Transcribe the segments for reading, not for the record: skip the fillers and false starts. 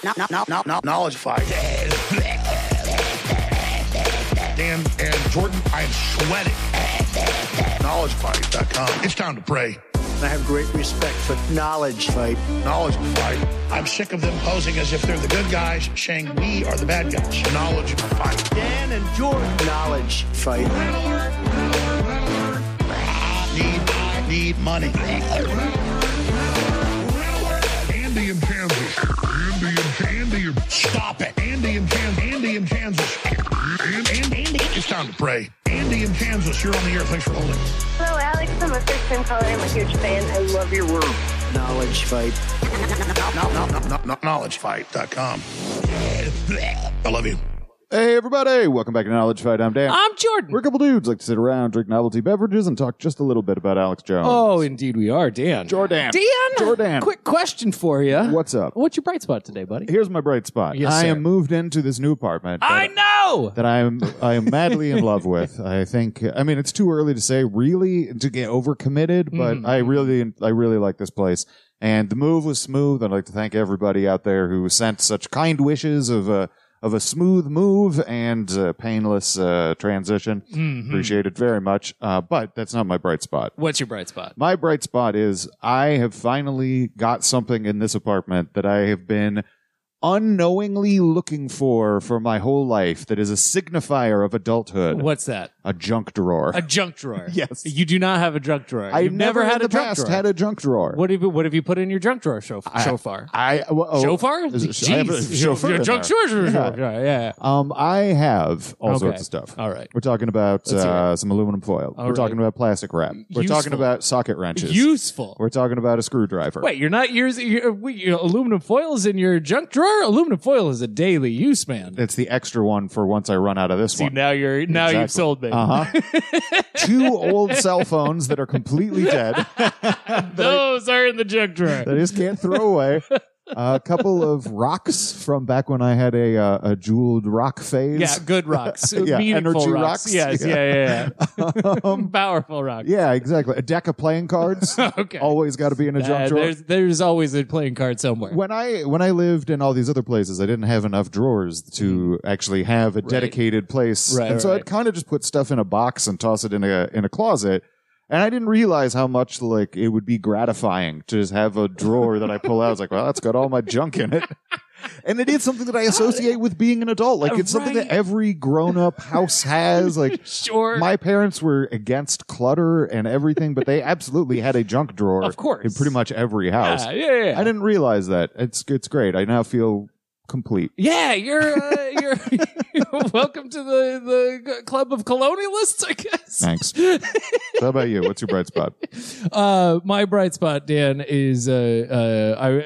Knowledge fight. Dan and Jordan, I am sweating. KnowledgeFight.com. It's time to pray. I have great respect for Knowledge Fight. Knowledge Fight. I'm sick of them posing as if they're the good guys, saying we are the bad guys. Knowledge Fight. Dan and Jordan. Knowledge Fight. I need money. Andy in Kansas. Andy. Stop it. Andy in Kansas. Andy. It's time to pray. Andy in Kansas, you're on the air. Thanks for holding. Hello, Alex. I'm a first-time caller. I'm a huge fan. I love your work. Knowledge Fight. KnowledgeFight.com. I love you. Hey, everybody. Welcome back to Knowledge Fight. I'm Dan. I'm Jordan. We're a couple dudes like to sit around, drink novelty beverages, and talk just a little bit about Alex Jones. Oh, indeed we are, Dan. Jordan. Dan? Quick question for you. What's up? What's your bright spot today, buddy? Here's my bright spot. Yes, I sir. am moved into this new apartment. I know! That I am madly in love with. I think, I mean, it's too early to say really to get overcommitted, but I really like this place. And the move was smooth. I'd like to thank everybody out there who sent such kind wishes of a smooth move and painless transition. Appreciate it very much. But that's not my bright spot. What's your bright spot? My bright spot is I have finally got something in this apartment that I have been unknowingly looking for my whole life that is a signifier of adulthood. What's that? A junk drawer. A junk drawer. Yes. You do not have a junk drawer. I've You've never had in a the junk past drawer. had a junk drawer. What have you put in your junk drawer so far? Shofar? Shofar? I have a chauffeur Your in junk there. drawer? Yeah. I have all Okay. sorts of stuff. All right. We're talking about Let's hear it. some aluminum foil. All We're talking right. about plastic wrap. We're Useful. talking about socket wrenches. Useful. We're talking about a screwdriver. Wait, you're not aluminum foil is in your junk drawer? Aluminum foil is a daily use, man. It's the extra one for once I run out of this See, one. now you've Exactly. sold me. Uh-huh. 2 old cell phones that are completely dead. Those are in the junk drawer. That I just can't throw away. A couple of rocks from back when I had a jeweled rock phase. Yeah, good rocks. Yeah, Meaningful energy rocks. rocks. Yes, yeah. Powerful rocks. Yeah, exactly. A deck of playing cards. Okay. Always got to be in a junk drawer. There's always a playing card somewhere. When I lived in all these other places, I didn't have enough drawers to actually have a dedicated place, Right, and so right. I'd kind of just put stuff in a box and toss it in a closet. And I didn't realize how much like it would be gratifying to just have a drawer that I pull out. I was like, well, that's got all my junk in it. And it is something that I associate with being an adult. Like it's something that every grown-up house has. Like Sure. my parents were against clutter and everything, but they absolutely had a junk drawer Of course. in pretty much every house. Yeah. I didn't realize that. It's great. I now feel complete. Yeah, you're welcome to the club of colonialists, I guess. Thanks. How about you? What's your bright spot? My bright spot, Dan, is I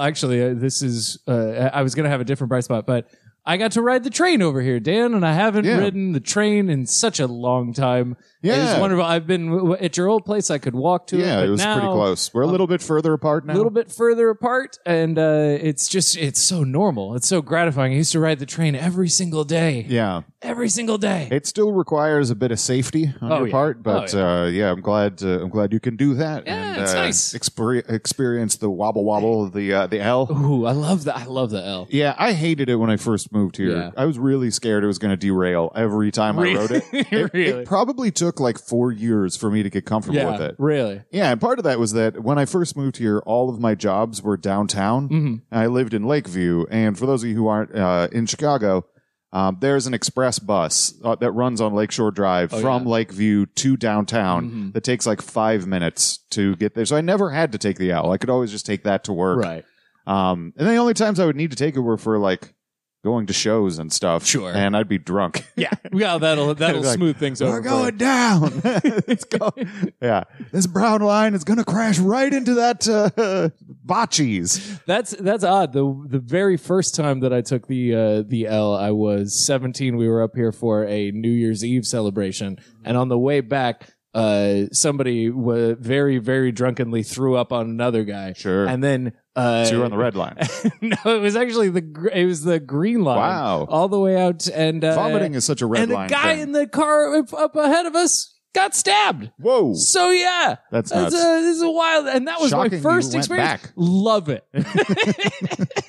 was gonna have a different bright spot, but I got to ride the train over here, Dan, and I haven't ridden the train in such a long time. Yeah. It was wonderful. I've been at your old place. I could walk to it. Yeah, but it was now, pretty close. We're a little bit further apart now. A little bit further apart, and it's so normal. It's so gratifying. I used to ride the train every single day. Yeah. Every single day. It still requires a bit of safety on your part, but I'm glad you can do that. Yeah, and, it's nice. Experience the wobble of the L. Ooh, I love that. I love the L. Yeah, I hated it when I first moved here. Yeah. I was really scared it was going to derail every time I rode it. Really? It probably took like 4 years for me to get comfortable with it. Really. Yeah, and part of that was that when I first moved here, all of my jobs were downtown. Mm-hmm. I lived in Lakeview, and for those of you who aren't in Chicago, there's an express bus that runs on Lakeshore Drive from Lakeview to downtown that takes like 5 minutes to get there. So I never had to take the L. I could always just take that to work. Right. And the only times I would need to take it were for like going to shows and stuff. Sure. And I'd be drunk. Yeah. That'll Like, smooth things over. We're going down. Let's go. Yeah. This brown line is going to crash right into that bocce's. That's odd. The very first time that I took the L, I was 17. We were up here for a New Year's Eve celebration, and on the way back, somebody very, very drunkenly threw up on another guy. Sure. And then So you were on the red line. no, it was actually the green line. Wow. All the way out, and Vomiting is such a red and line the guy thing. in the car up ahead of us got stabbed. Whoa. So yeah, That's nuts. this is a wild, and that was Shocking my first you went experience. back. Love it.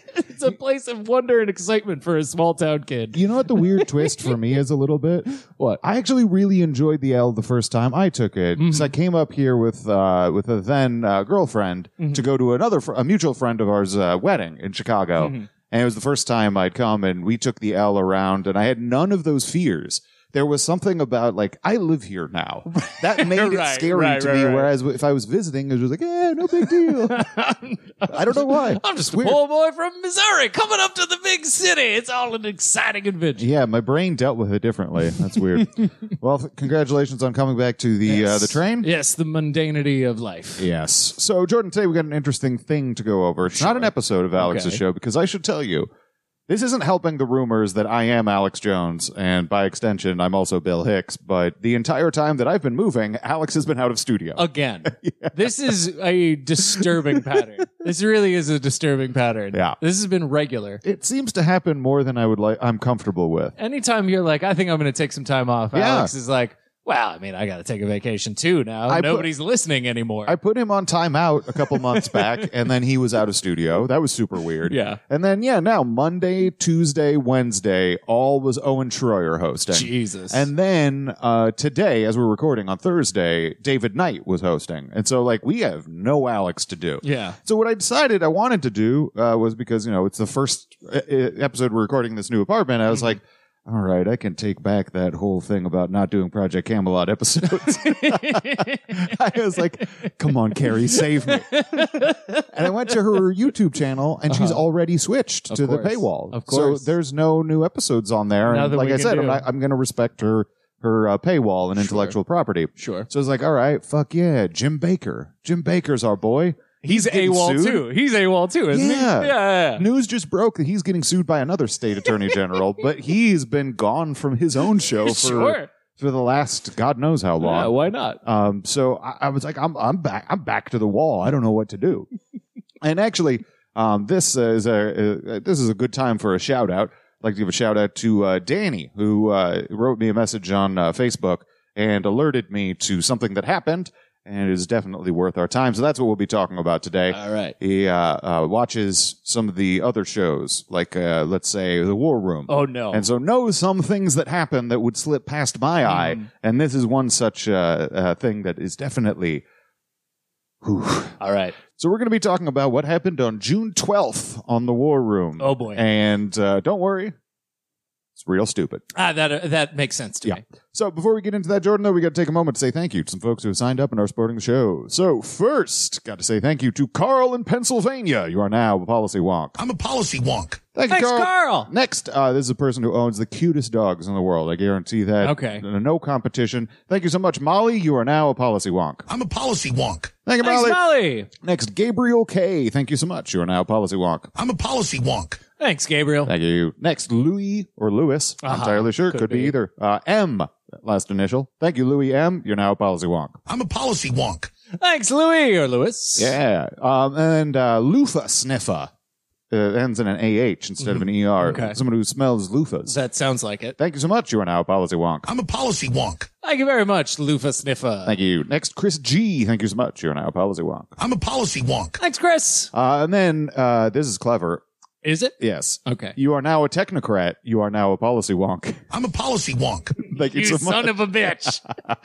a place of wonder and excitement for a small town kid. You know what the weird twist for me is a little bit? What? I actually really enjoyed the L the first time I took it. Because I came up here with a then girlfriend to go to a mutual friend of ours wedding in Chicago. And it was the first time I'd come, and we took the L around, and I had none of those fears. There was something about, like, I live here now. That made it scary to me, whereas if I was visiting, it was like, no big deal. I don't know why. I'm just a poor boy from Missouri coming up to the big city. It's all an exciting adventure. Yeah, my brain dealt with it differently. That's weird. Well, congratulations on coming back to the train. Yes, the mundanity of life. Yes. So, Jordan, today we got an interesting thing to go over. It's not an episode of Alex's show, because I should tell you, this isn't helping the rumors that I am Alex Jones, and by extension, I'm also Bill Hicks, but the entire time that I've been moving, Alex has been out of studio. Again. This is a disturbing pattern. This really is a disturbing pattern. Yeah. This has been regular. It seems to happen more than I'm comfortable with. Anytime you're like, I think I'm going to take some time off, Yeah. Alex is like, well, I mean, I got to take a vacation too now. Nobody's listening anymore. I put him on timeout a couple months back, and then he was out of studio. That was super weird. Yeah. And then, now Monday, Tuesday, Wednesday, all was Owen Schroyer hosting. Jesus. And then today, as we're recording on Thursday, David Knight was hosting. And so, like, we have no Alex to do. Yeah. So what I decided I wanted to do was because, it's the first episode we're recording in this new apartment. I was like, all right, I can take back that whole thing about not doing Project Camelot episodes. I was like, come on, Carrie, save me. And I went to her YouTube channel, and she's already switched to the paywall. Of course. So there's no new episodes on there. And like I said, I'm going to respect her paywall and intellectual property. Sure. So I was like, all right, fuck yeah, Jim Baker. Jim Baker's our boy. He's AWOL too. He's AWOL too, isn't he? Yeah. News just broke that he's getting sued by another state attorney general, but he's been gone from his own show for the last God knows how long. Yeah, why not? So I was like, I'm back. I'm back to the wall. I don't know what to do. And actually, this is a good time for a shout out. I'd like to give a shout out to Danny, who wrote me a message on Facebook and alerted me to something that happened. And it is definitely worth our time. So that's what we'll be talking about today. All right. He watches some of the other shows, like, let's say, The War Room. Oh, no. And so knows some things that happen that would slip past my eye. And this is one such thing that is definitely... Whew. All right. So we're going to be talking about what happened on June 12th on The War Room. Oh, boy. And don't worry. It's real stupid. That makes sense to me. So before we get into that, Jordan, though, we got to take a moment to say thank you to some folks who have signed up and are supporting the show. So first, got to say thank you to Carl in Pennsylvania. You are now a policy wonk. I'm a policy wonk. Thanks, Carl. Next, this is a person who owns the cutest dogs in the world. I guarantee that. Okay. No competition. Thank you so much, Molly. You are now a policy wonk. I'm a policy wonk. Thank you, Thanks, Molly. Next, Gabriel K. Thank you so much. You are now a policy wonk. I'm a policy wonk. Thanks, Gabriel. Thank you. Next, Louis or Lewis. Not entirely sure. Could be either. M. Last initial. Thank you, Louis M. You're now a policy wonk. I'm a policy wonk. Thanks, Louis or Lewis. Yeah. And Loofah Sniffer. Ends in an AH instead of an ER. Okay. Someone who smells loofahs. That sounds like it. Thank you so much. You are now a policy wonk. I'm a policy wonk. Thank you very much, Loofah Sniffer. Thank you. Next, Chris G. Thank you so much. You are now a policy wonk. I'm a policy wonk. Thanks, Chris. And then, this is clever. Is it? Yes. Okay. You are now a technocrat. You are now a policy wonk. I'm a policy wonk. Thank you, You so much. son of a bitch.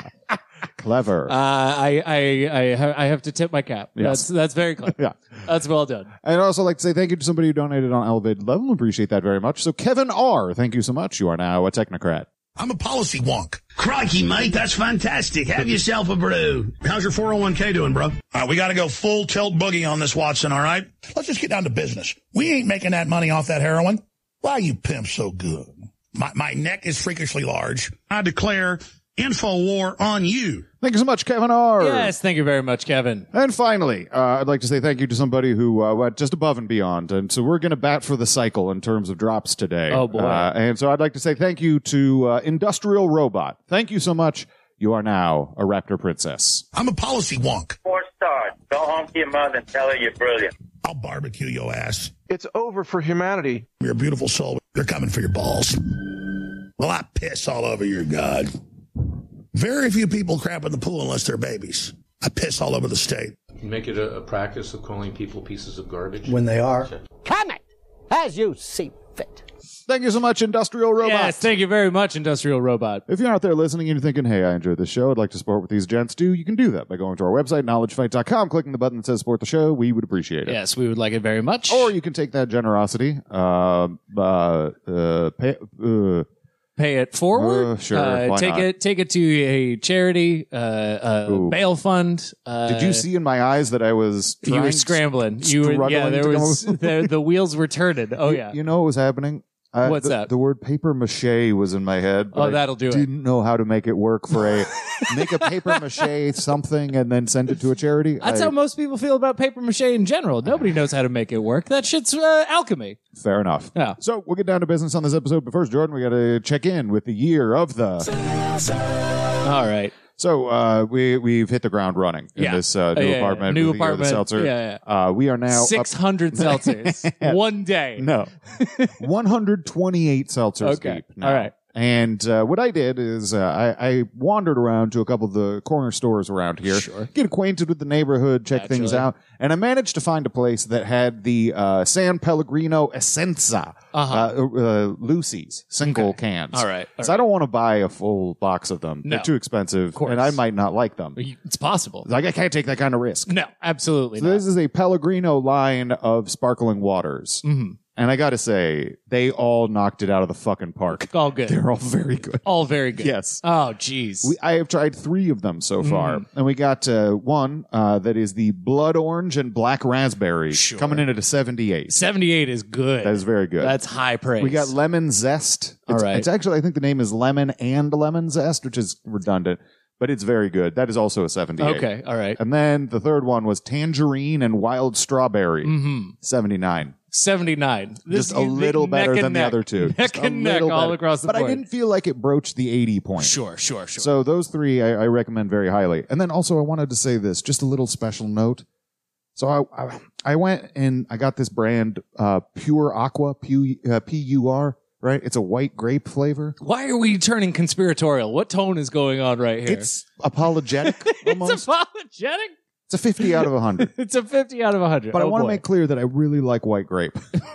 Clever. I have to tip my cap. Yes. That's very clever. Yeah. That's well done. I'd also like to say thank you to somebody who donated on Elevated Level. Appreciate that very much. So Kevin R., thank you so much. You are now a technocrat. I'm a policy wonk. Crikey, mate, that's fantastic. Have yourself a brew. How's your 401k doing, bro? All right, we got to go full tilt boogie on this, Watson, all right? Let's just get down to business. We ain't making that money off that heroin. Why are you pimps so good? My neck is freakishly large. I declare info war on you. Thank you so much, Kevin R. Yes, thank you very much, Kevin. And finally, I'd like to say thank you to somebody who went just above and beyond. And so we're going to bat for the cycle in terms of drops today. Oh, boy. And so I'd like to say thank you to Industrial Robot. Thank you so much. You are now a Raptor Princess. I'm a policy wonk. 4 stars. Go home to your mother and tell her you're brilliant. I'll barbecue your ass. It's over for humanity. You're a beautiful soul. They're coming for your balls. Well, I piss all over your god. Very few people crap in the pool unless they're babies. I piss all over the state. Make it a practice of calling people pieces of garbage. When they are. Comet! A as you see fit. Thank you so much, Industrial Robot. Yes, thank you very much, Industrial Robot. If you're out there listening and you're thinking, hey, I enjoyed this show, I'd like to support what these gents do, you can do that by going to our website, knowledgefight.com, clicking the button that says support the show. We would appreciate it. Yes, we would like it very much. Or you can take that generosity, pay it forward. Sure, why take not? Take it to a charity, bail fund. Did you see in my eyes that I was You were trying- scrambling. You were, yeah. struggling There to come was up- the wheels were turning. Oh yeah. You know what was happening? What's that? The word paper mache was in my head. But Oh, that'll do I it. didn't know how to make it work for make a paper mache something and then send it to a charity. That's how most people feel about paper mache in general. Nobody knows how to make it work. That shit's alchemy. Fair enough. Yeah. So we'll get down to business on this episode. But first, Jordan, we got to check in with the year of the. All right. So we've hit the ground running in this new apartment. New with the year of the apartment. seltzer. Yeah. We are now 600 seltzers. One day. No, 128 seltzers Okay. deep. Now. All right. And what I did is I wandered around to a couple of the corner stores around here, get acquainted with the neighborhood, check things out, and I managed to find a place that had the San Pellegrino Essenza Lucy's single cans. All right. So I don't want to buy a full box of them. No. They're too expensive, course. and I might not like them. It's possible. Like I can't take that kind of risk. No, absolutely So not. this is a Pellegrino line of sparkling waters. Mm-hmm. And I got to say, they all knocked it out of the fucking park. All good. They're all very good. All very good. Yes. Oh, jeez. I have tried 3 of them so far. And we got one that is the blood orange and black raspberry coming in at a 78. 78 is good. That is very good. That's high praise. We got lemon zest. All right. It's actually, I think the name is lemon and lemon zest, which is redundant, but it's very good. That is also a 78. Okay. All right. And then the third one was tangerine and wild strawberry. Mm-hmm. 79. 79. Just a little better than the other two. Neck Just a and neck little all better. across the but board. I didn't feel like it broached the 80 point. Sure. So those 3 I recommend very highly. And then also I wanted to say this, just a little special note. So I went and I got this brand, Pure Aqua, P-U-R, right? It's a white grape flavor. Why are we turning conspiratorial? What tone is going on right here? It's apologetic almost. It's apologetic? It's a 50 out of 100. It's a 50 out of 100. But I want to make clear that I really like white grape.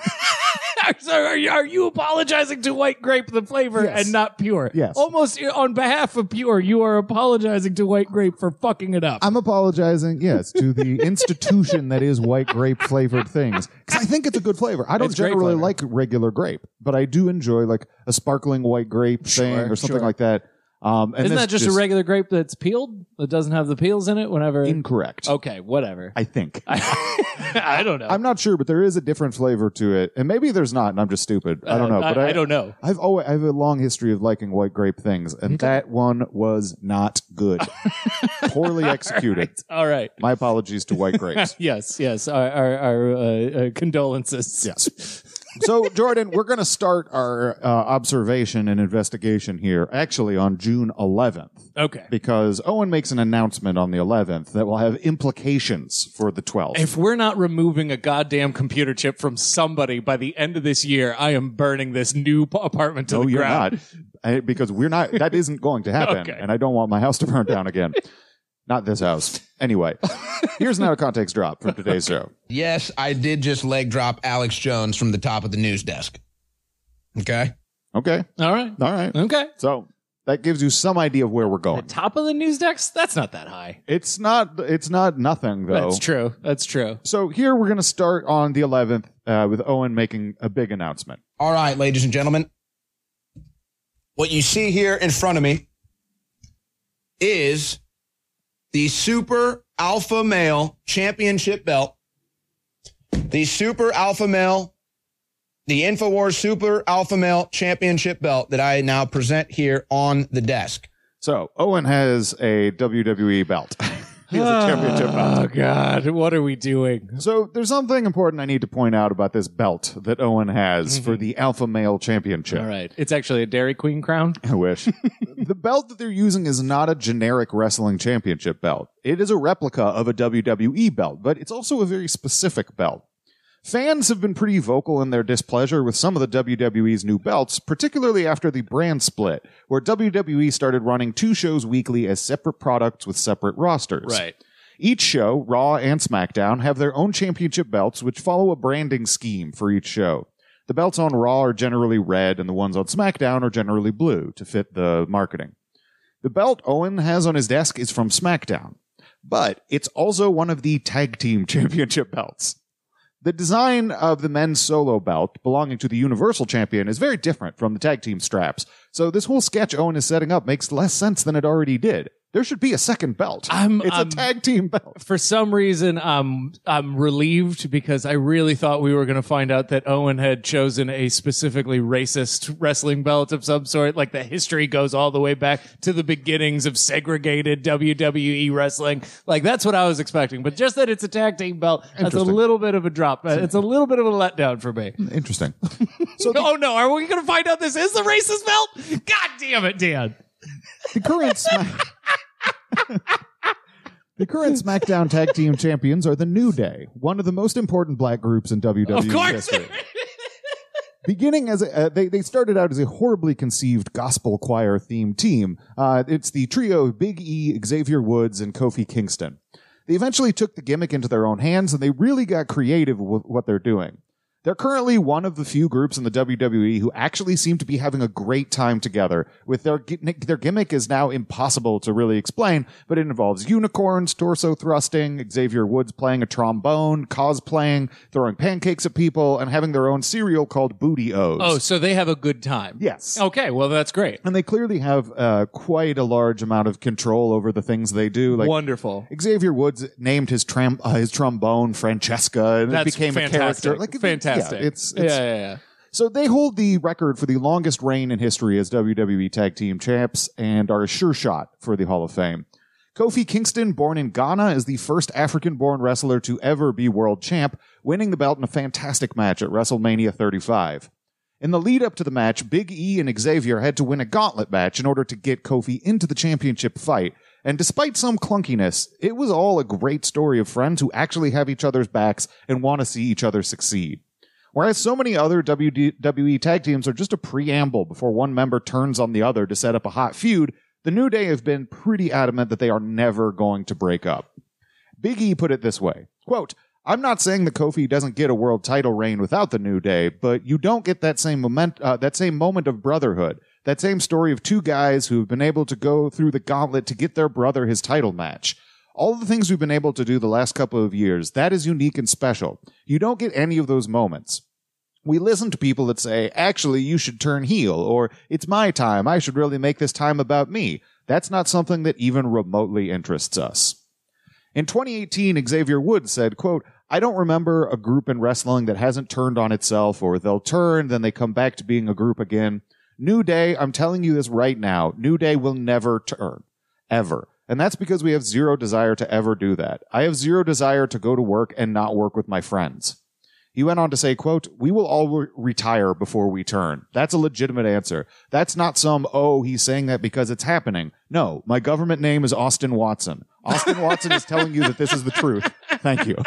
So are you apologizing to white grape, the flavor, Yes. and not Pure? Yes. Almost on behalf of Pure, you are apologizing to white grape for fucking it up. I'm apologizing, yes, to the institution that is white grape flavored things. Because I think it's a good flavor. I don't It's great generally flavor. like regular grape, but I do enjoy like a sparkling white grape thing or something like that. And Isn't this that just a regular grape that's peeled? That doesn't have the peels in it whenever? Incorrect. Okay, whatever. I think. I don't know. I'm not sure, but there is a different flavor to it. And maybe there's not, and I'm just stupid. I don't know. But I don't know. I have a long history of liking white grape things, and that one was not good. Poorly executed. All right. My apologies to white grapes. Yes. Our condolences. Yes. So, Jordan, we're going to start our observation and investigation here actually on June 11th. Okay. Because Owen makes an announcement on the 11th that will have implications for the 12th. If we're not removing a goddamn computer chip from somebody by the end of this year, I am burning this new apartment to No, the you're ground. not. Because we're not, that isn't going to happen. Okay. And I don't want my house to burn down again. Not this house. Anyway, here's an out of context drop from today's show. Yes, I did just leg drop Alex Jones from the top of the news desk. Okay? Okay. All right. Okay. So that gives you some idea of where we're going. Top of the news decks? That's not that high. It's not nothing though. That's true. So here we're going to start on the 11th with Owen making a big announcement. All right, ladies and gentlemen. What you see here in front of me is the Super Alpha Male Championship belt. The Super Alpha Male, the InfoWars Super Alpha Male Championship belt that I now present here on the desk. So Owen has a WWE belt. He has a championship belt. Oh, God. What are we doing? So there's something important I need to point out about this belt that Owen has for the Alpha Male Championship. All right. It's actually a Dairy Queen crown. I wish. The belt that they're using is not a generic wrestling championship belt. It is a replica of a WWE belt, but it's also a very specific belt. Fans have been pretty vocal in their displeasure with some of the WWE's new belts, particularly after the brand split, where WWE started running 2 shows weekly as separate products with separate rosters. Right. Each show, Raw and SmackDown, have their own championship belts, which follow a branding scheme for each show. The belts on Raw are generally red, and the ones on SmackDown are generally blue to fit the marketing. The belt Owen has on his desk is from SmackDown, but it's also one of the Tag Team Championship belts. The design of the men's solo belt belonging to the Universal Champion is very different from the tag team straps, so this whole sketch Owen is setting up makes less sense than it already did. There should be a second belt. It's a tag team belt. For some reason, I'm relieved because I really thought we were going to find out that Owen had chosen a specifically racist wrestling belt of some sort. Like the history goes all the way back to the beginnings of segregated WWE wrestling. Like that's what I was expecting. But just that it's a tag team belt, that's a little bit of a drop. It's a little bit of a letdown for me. Interesting. Oh no, are we going to find out this is the racist belt? God damn it, Dan. The current SmackDown Tag Team Champions are the New Day, one of the most important black groups in WWE history. Beginning as they started out as a horribly conceived gospel choir themed team. It's the trio of Big E, Xavier Woods, and Kofi Kingston. They eventually took the gimmick into their own hands, and they really got creative with what they're doing. They're currently one of the few groups in the WWE who actually seem to be having a great time together. With their gimmick is now impossible to really explain, but it involves unicorns, torso thrusting, Xavier Woods playing a trombone, cosplaying, throwing pancakes at people, and having their own cereal called Booty O's. Oh, so they have a good time. Yes. Okay, well, that's great. And they clearly have quite a large amount of control over the things they do. Like, wonderful. Xavier Woods named his trombone Francesca, and it became fantastic. a character. Like, Fantastic. Yeah. So they hold the record for the longest reign in history as WWE Tag Team Champs and are a sure shot for the Hall of Fame. Kofi Kingston, born in Ghana, is the first African-born wrestler to ever be world champ, winning the belt in a fantastic match at WrestleMania 35. In the lead-up to the match, Big E and Xavier had to win a gauntlet match in order to get Kofi into the championship fight, and despite some clunkiness, it was all a great story of friends who actually have each other's backs and want to see each other succeed. Whereas so many other WWE tag teams are just a preamble before one member turns on the other to set up a hot feud, the New Day have been pretty adamant that they are never going to break up. Big E put it this way, quote, "I'm not saying that Kofi doesn't get a world title reign without the New Day, but you don't get that same moment of brotherhood, that same story of two guys who have been able to go through the gauntlet to get their brother his title match. All the things we've been able to do the last couple of years, that is unique and special. You don't get any of those moments. We listen to people that say, actually, you should turn heel, or it's my time, I should really make this time about me. That's not something that even remotely interests us." In 2018, Xavier Woods said, quote, "I don't remember a group in wrestling that hasn't turned on itself, or they'll turn, then they come back to being a group again. New Day, I'm telling you this right now, New Day will never turn. Ever. And that's because we have zero desire to ever do that. I have zero desire to go to work and not work with my friends." He went on to say, quote, "We will all retire before we turn. That's a legitimate answer. That's not some, he's saying that because it's happening. No, my government name is Austin Watson. Austin Watson is telling you that this is the truth. Thank you."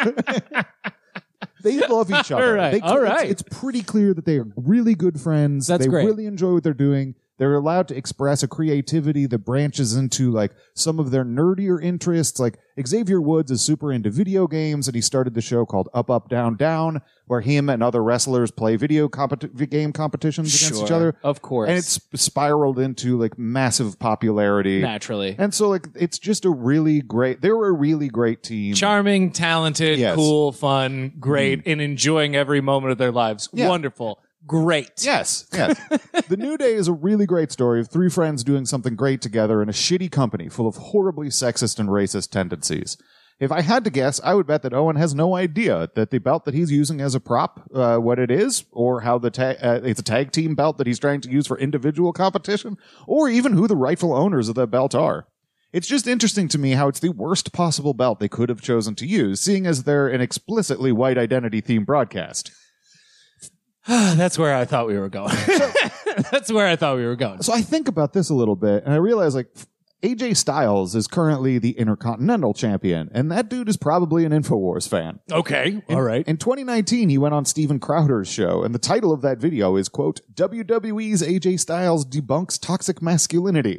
They love each other. All right. It's pretty clear that they are really good friends. That's great. They really enjoy what they're doing. They're allowed to express a creativity that branches into like some of their nerdier interests. Like Xavier Woods is super into video games, and he started the show called Up, Up, Down, Down, where him and other wrestlers play game competitions against each other. Of course. And it's spiraled into like massive popularity. Naturally. And so like it's just a really great, they were a really great team. Charming, talented, cool, fun, great, and enjoying every moment of their lives. Yeah. Wonderful. Great. Yes. The New Day is a really great story of three friends doing something great together in a shitty company full of horribly sexist and racist tendencies. If I had to guess, I would bet that Owen has no idea that the belt that he's using as a prop, what it is, or how it's a tag team belt that he's trying to use for individual competition, or even who the rightful owners of the belt are. It's just interesting to me how it's the worst possible belt they could have chosen to use, seeing as they're an explicitly white identity themed broadcast. That's where I thought we were going. So I think about this a little bit, and I realize, like, AJ Styles is currently the Intercontinental Champion, and that dude is probably an InfoWars fan. Okay, all right. In 2019, he went on Steven Crowder's show, and the title of that video is, quote, "WWE's AJ Styles debunks toxic masculinity."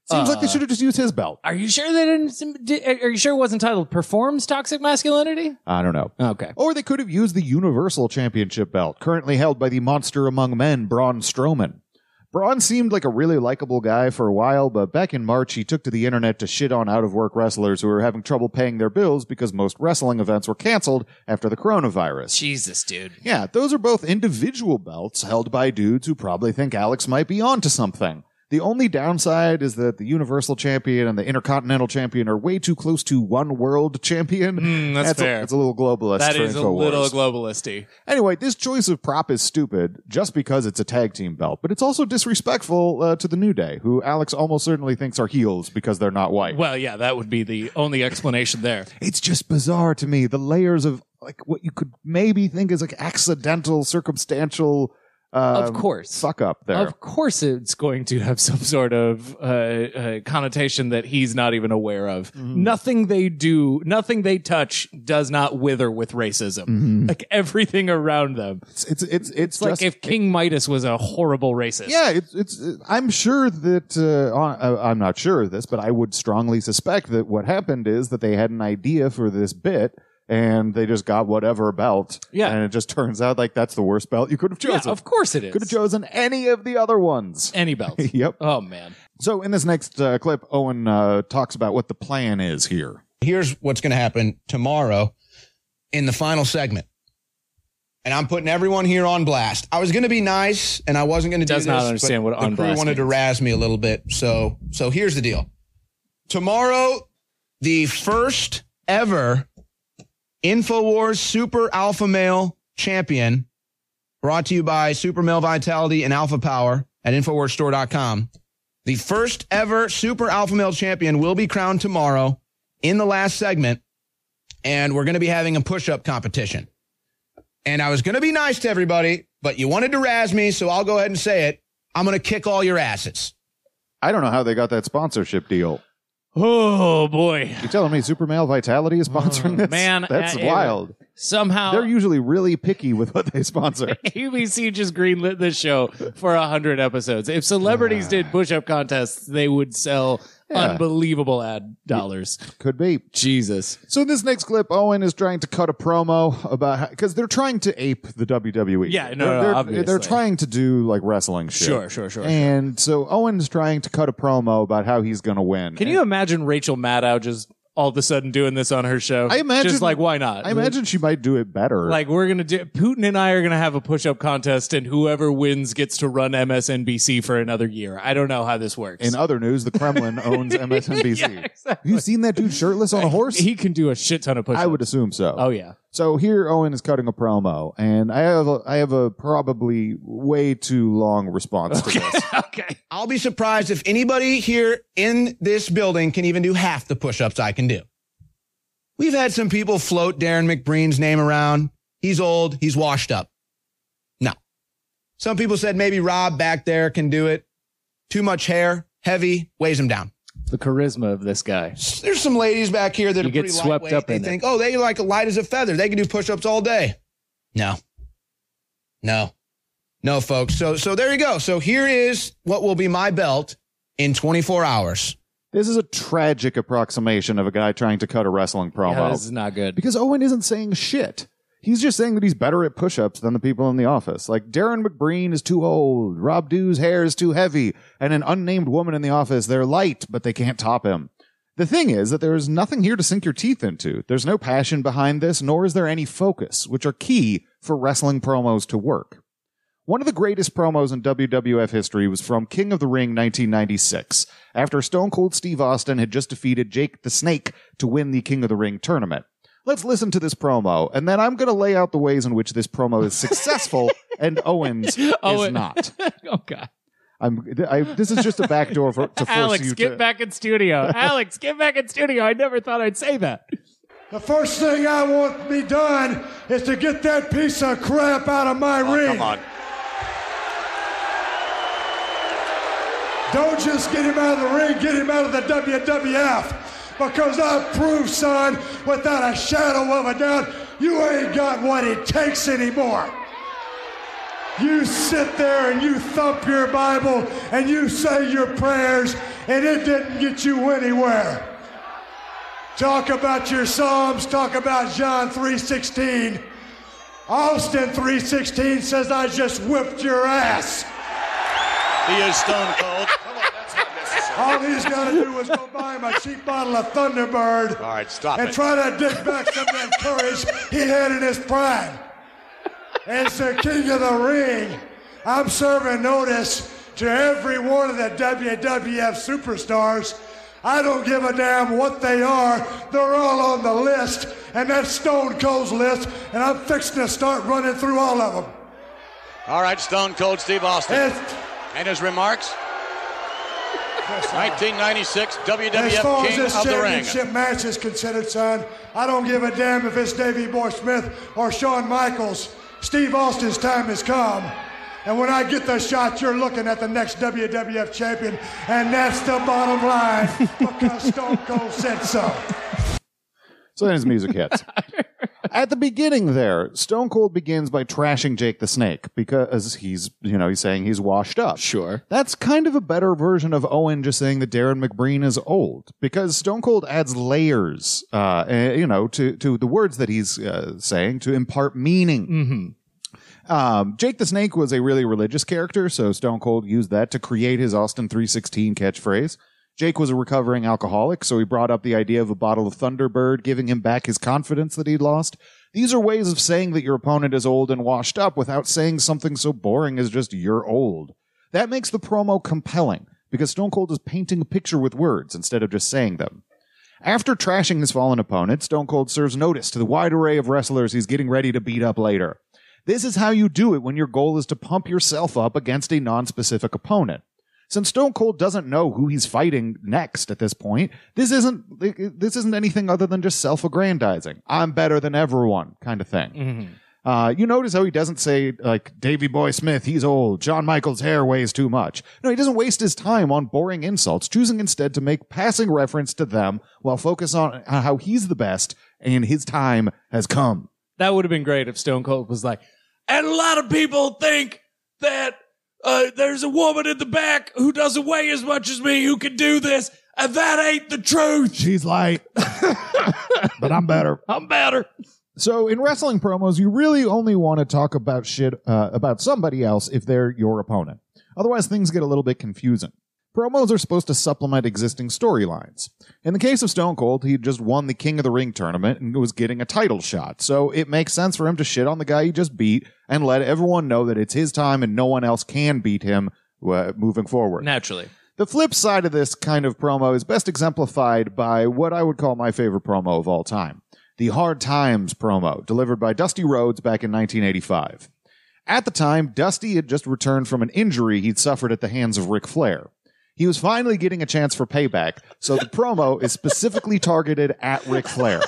Seems like they should have just used his belt. Are you sure they didn't? Are you sure it wasn't titled "Performs Toxic Masculinity"? I don't know. Okay. Or they could have used the Universal Championship belt, currently held by the monster among men, Braun Strowman. Braun seemed like a really likable guy for a while, but back in March, he took to the internet to shit on out-of-work wrestlers who were having trouble paying their bills because most wrestling events were canceled after the coronavirus. Jesus, dude. Yeah, those are both individual belts held by dudes who probably think Alex might be onto something. The only downside is that the Universal Champion and the Intercontinental Champion are way too close to one World Champion. That's fair. It's a little globalist. That for is a InfoWars. little globalisty. Anyway, this choice of prop is stupid just because it's a tag team belt, but it's also disrespectful to the New Day, who Alex almost certainly thinks are heels because they're not white. Well, yeah, that would be the only explanation there. It's just bizarre to me, the layers of like what you could maybe think is like accidental, circumstantial of course. fuck up there. Of course it's going to have some sort of connotation that he's not even aware of. Nothing they do, nothing they touch does not wither with racism. Like everything around them. It's like just, if King Midas was a horrible racist. Yeah, I'm sure that I'm not sure of this, but I would strongly suspect that what happened is that they had an idea for this bit and they just got whatever belt. Yeah. And it just turns out like that's the worst belt you could have chosen. Yeah, of course it is. Could have chosen any of the other ones. Any belt. Yep. Oh, man. So in this next clip, Owen talks about what the plan is here. Here's what's going to happen tomorrow in the final segment. And I'm putting everyone here on blast. I was going to be nice, and I wasn't going to do this. Does not understand what on the crew blast wanted to means. razz me a little bit. So here's the deal. Tomorrow, the first ever InfoWars Super Alpha Male Champion, brought to you by Super Male Vitality and Alpha Power at InfoWarsStore.com. The first ever Super Alpha Male Champion will be crowned tomorrow in the last segment, and we're going to be having a push-up competition. And I was going to be nice to everybody, but you wanted to razz me, so I'll go ahead and say it. I'm going to kick all your asses. I don't know how they got that sponsorship deal. Oh, boay. You telling me Super Male Vitality is sponsoring this? Man, That's wild. Somehow They're usually really picky with what they sponsor. ABC just greenlit this show for 100 episodes. If celebrities did push-up contests, they would sell unbelievable ad dollars. Could be. Jesus. So in this next clip, Owen is trying to cut a promo about because they're trying to ape the WWE. Yeah, They're obviously. trying to do like wrestling shit. Sure. And so Owen's trying to cut a promo about how he's going to win. Can you imagine Rachel Maddow just all of a sudden doing this on her show? I imagine, just like, why not? I imagine she might do it better. Like, we're going to do, Putin and I are going to have a push-up contest, and whoever wins gets to run MSNBC for another year. I don't know how this works. In other news, the Kremlin owns MSNBC. Yeah, exactly. Have you seen that dude shirtless on a horse? He can do a shit ton of push-ups. I would assume so. Oh, yeah. So here Owen is cutting a promo, and I have a probably way too long response to this. Okay. I'll be surprised if anybody here in this building can even do half the push-ups I can do. We've had some people float Darren McBreen's name around. He's old. He's washed up. No. Some people said maybe Rob back there can do it. Too much hair, heavy, weighs him down. The charisma of this guy. There's some ladies back here that You are get pretty swept lightweight. up They in think, it. oh, they like light as a feather. They can do push-ups all day. No, folks. So there you go. So here is what will be my belt in 24 hours. This is a tragic approximation of a guy trying to cut a wrestling promo. Yeah, this is not good. Because Owen isn't saying shit. He's just saying that he's better at push-ups than the people in the office. Like, Darren McBreen is too old, Rob Dew's hair is too heavy, and an unnamed woman in the office, they're light, but they can't top him. The thing is that there is nothing here to sink your teeth into. There's no passion behind this, nor is there any focus, which are key for wrestling promos to work. One of the greatest promos in WWF history was from King of the Ring 1996, after Stone Cold Steve Austin had just defeated Jake the Snake to win the King of the Ring tournament. Let's listen to this promo, and then I'm going to lay out the ways in which this promo is successful and Owen's is not. Oh, God. This is just a backdoor to force Alex, you get to... back in studio. Alex, get back in studio. I never thought I'd say that. The first thing I want to be done is to get that piece of crap out of my ring. Come on. Don't just get him out of the ring, get him out of the WWF. Because I've proved, son, without a shadow of a doubt, you ain't got what it takes anymore. You sit there and you thump your Bible and you say your prayers and it didn't get you anywhere. Talk about your Psalms, talk about John 3:16. Austin 3:16 says, I just whipped your ass. He is stone cold. Come on, that's not necessary. All he's got to do is go buy him a cheap bottle of Thunderbird. All right, stop and it. try to dig back some of that courage he had in his prime. As the king of the ring, I'm serving notice to every one of the WWF superstars. I don't give a damn what they are. They're all on the list, and that's Stone Cold's list, and I'm fixing to start running through all of them. All right, Stone Cold Steve Austin. And his remarks? 1996 WWF As far as King this of the Ring. championship match is considered, son, I don't give a damn if it's Davey Boy Smith or Shawn Michaels. Steve Austin's time has come. And when I get the shot, you're looking at the next WWF champion. And that's the bottom line because Stone Cold said so. So then his music hits. At the beginning there, Stone Cold begins by trashing Jake the Snake because he's saying he's washed up. Sure. That's kind of a better version of Owen just saying that Darren McBreen is old, because Stone Cold adds layers, to the words that he's saying to impart meaning. Mm-hmm. Jake the Snake was a really religious character, so Stone Cold used that to create his Austin 3:16 catchphrase. Jake was a recovering alcoholic, so he brought up the idea of a bottle of Thunderbird, giving him back his confidence that he'd lost. These are ways of saying that your opponent is old and washed up without saying something so boring as just, you're old. That makes the promo compelling, because Stone Cold is painting a picture with words instead of just saying them. After trashing his fallen opponent, Stone Cold serves notice to the wide array of wrestlers he's getting ready to beat up later. This is how you do it when your goal is to pump yourself up against a non-specific opponent. Since Stone Cold doesn't know who he's fighting next at this point, this isn't anything other than just self-aggrandizing. I'm better than everyone kind of thing. Mm-hmm. You notice how he doesn't say, like, Davey Boy Smith, he's old. Shawn Michaels' hair weighs too much. No, he doesn't waste his time on boring insults, choosing instead to make passing reference to them while focus on how he's the best and his time has come. That would have been great if Stone Cold was like, and a lot of people think that there's a woman in the back who doesn't weigh as much as me who can do this, and that ain't the truth. She's light, but I'm better. I'm better. So in wrestling promos, you really only want to talk about shit about somebody else if they're your opponent. Otherwise, things get a little bit confusing. Promos are supposed to supplement existing storylines. In the case of Stone Cold, he just won the King of the Ring tournament and was getting a title shot, so it makes sense for him to shit on the guy he just beat and let everyone know that it's his time and no one else can beat him moving forward. Naturally. The flip side of this kind of promo is best exemplified by what I would call my favorite promo of all time. The Hard Times promo, delivered by Dusty Rhodes back in 1985. At the time, Dusty had just returned from an injury he'd suffered at the hands of Ric Flair. He was finally getting a chance for payback, so the promo is specifically targeted at Ric Flair.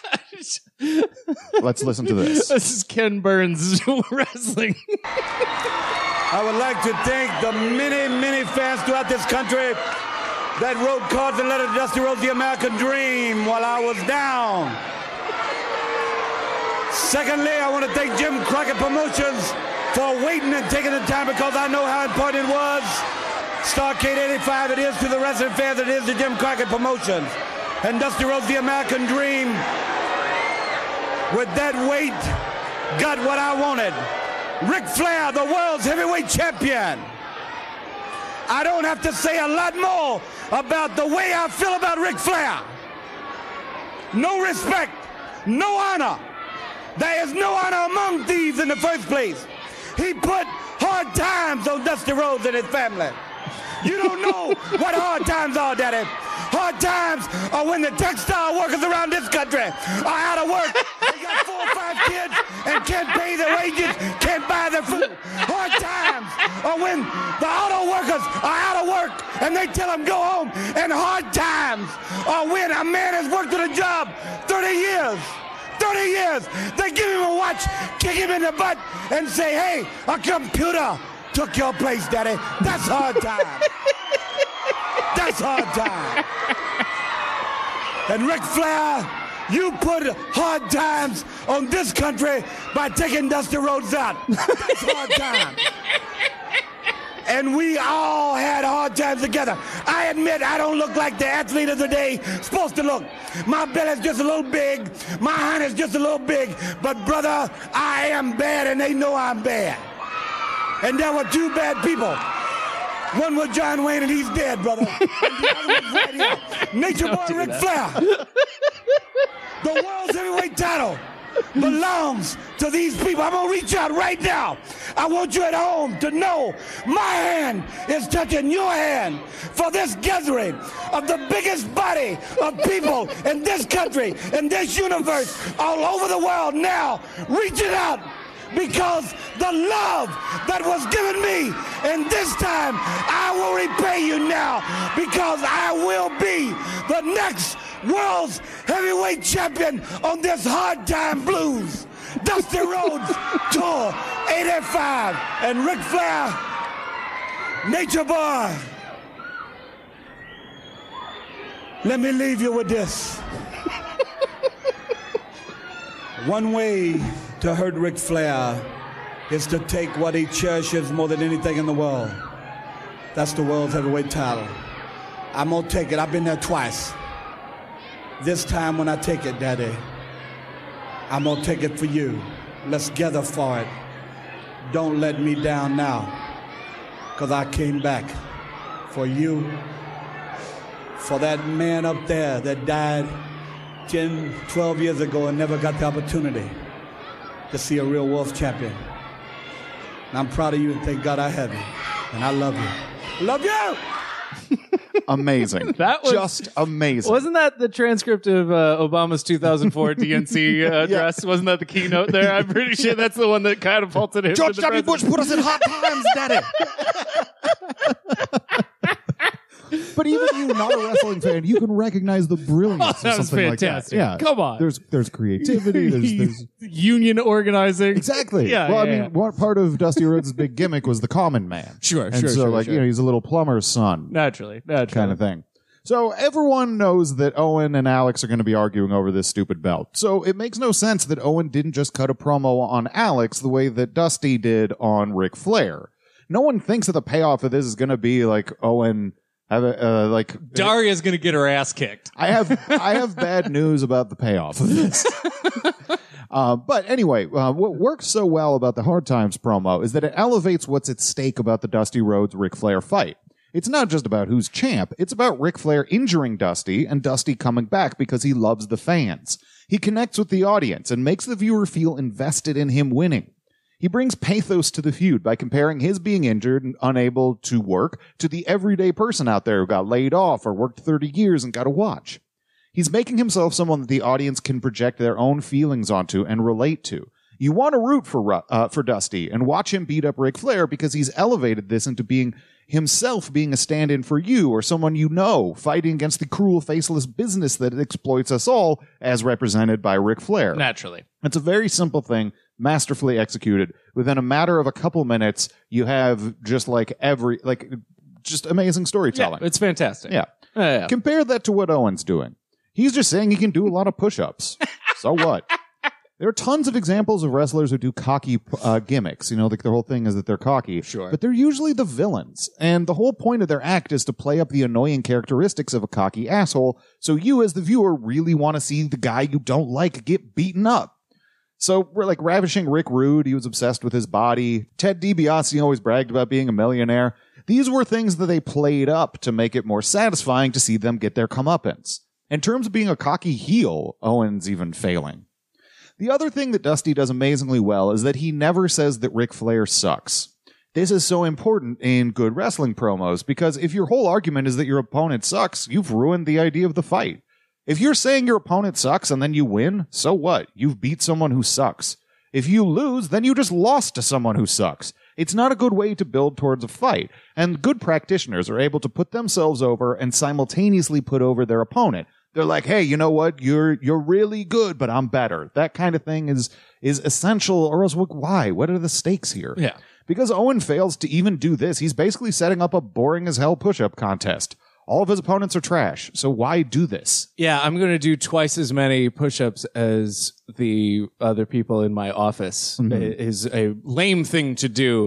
Let's listen to this. This is Ken Burns wrestling. I would like to thank the many fans throughout this country that wrote cards and letters to Dusty Rhodes, the American Dream, while I was down. Secondly, I want to thank Jim Crockett Promotions for waiting and taking the time, because I know how important it was. Starrcade 85 it is to the wrestling fans, it is to Jim Crockett Promotions. And Dusty Rhodes, the American Dream, with that weight, got what I wanted. Ric Flair, the world's heavyweight champion. I don't have to say a lot more about the way I feel about Ric Flair. No respect, no honor. There is no honor among thieves in the first place. He put hard times on Dusty Rhodes and his family. You don't know what hard times are, Daddy. Hard times are when the textile workers around this country are out of work. They got 4 or 5 kids and can't pay their wages, can't buy their food. Hard times are when the auto workers are out of work and they tell them go home. And hard times are when a man has worked at a job 30 years. 30 years. They give him a watch, kick him in the butt, and say, hey, a computer took your place, Daddy. That's hard time. That's hard time. And Ric Flair, you put hard times on this country by taking Dusty Rhodes out. That's hard time. And we all had hard times together. I admit I don't look like the athlete of the day supposed to look. My belly's just a little big. My hand is just a little big. But, brother, I am bad, and they know I'm bad. And there were two bad people. One was John Wayne, and he's dead, brother. And the other was right here. Nature Boy Ric Flair. The world's heavyweight title belongs to these people. I'm going to reach out right now. I want you at home to know my hand is touching your hand for this gathering of the biggest body of people in this country, in this universe, all over the world now. Reach it out. Because the love that was given me, and this time I will repay you now, because I will be the next world's heavyweight champion on this Hard Time Blues. Dusty Rhodes Tour 85, and Ric Flair, Nature Boy. Let me leave you with this. One way to hurt Ric Flair is to take what he cherishes more than anything in the world. That's the world's heavyweight title. I'm gonna take it. I've been there twice. This time when I take it, Daddy, I'm gonna take it for you. Let's gather for it. Don't let me down now, because I came back for you, for that man up there that died 10, 12 years ago and never got the opportunity to see a real world champion. And I'm proud of you, and thank God I have you. And I love you. Love you! Amazing. That was just amazing. Wasn't that the transcript of Obama's 2004 DNC address? Wasn't that the keynote there? I'm pretty sure that's the one that catapulted him. George to the W. Bush put us in hot times, Daddy. But even you, not a wrestling fan, you can recognize the brilliance of that was something fantastic. like that. Yeah, Come on. There's creativity. There's union organizing. Exactly. Yeah, well, yeah, I mean, one part of Dusty Rhodes' big gimmick was the common man. Sure. He's a little plumber's son. Naturally. Kind of thing. So everyone knows that Owen and Alex are going to be arguing over this stupid belt. So it makes no sense that Owen didn't just cut a promo on Alex the way that Dusty did on Ric Flair. No one thinks that the payoff of this is going to be like Owen... Daria's gonna get her ass kicked. I have bad news about the payoff of this. But anyway, what works so well about the Hard Times promo is that it elevates what's at stake about the Dusty Rhodes Ric Flair fight. It's not just about who's champ. It's about Ric Flair injuring Dusty and Dusty coming back because he loves the fans. He connects with the audience and makes the viewer feel invested in him winning. He brings pathos to the feud by comparing his being injured and unable to work to the everyday person out there who got laid off or worked 30 years and got a watch. He's making himself someone that the audience can project their own feelings onto and relate to. You want to root for Dusty and watch him beat up Ric Flair because he's elevated this into being himself being a stand-in for you or someone you know, fighting against the cruel, faceless business that exploits us all, as represented by Ric Flair. Naturally. It's a very simple thing, masterfully executed. Within a matter of a couple minutes, you have just just amazing storytelling. Yeah, it's fantastic. Yeah. Compare that to what Owen's doing. He's just saying he can do a lot of push-ups. So what? There are tons of examples of wrestlers who do cocky gimmicks. You know, like the whole thing is that they're cocky. Sure. But they're usually the villains. And the whole point of their act is to play up the annoying characteristics of a cocky asshole, so you as the viewer really want to see the guy you don't like get beaten up. So we're like ravishing Rick Rude. He was obsessed with his body. Ted DiBiase always bragged about being a millionaire. These were things that they played up to make it more satisfying to see them get their comeuppance. In terms of being a cocky heel, Owen's even failing. The other thing that Dusty does amazingly well is that he never says that Ric Flair sucks. This is so important in good wrestling promos because if your whole argument is that your opponent sucks, you've ruined the idea of the fight. If you're saying your opponent sucks and then you win, so what? You've beat someone who sucks. If you lose, then you just lost to someone who sucks. It's not a good way to build towards a fight, and good practitioners are able to put themselves over and simultaneously put over their opponent. They're like, hey, you know what? You're really good, but I'm better. That kind of thing is essential, or else why? What are the stakes here? Yeah. Because Owen fails to even do this, he's basically setting up a boring as hell push-up contest. All of his opponents are trash, so why do this? Yeah, I'm going to do twice as many push-ups as the other people in my office. Mm-hmm. Is a lame thing to do. Yeah.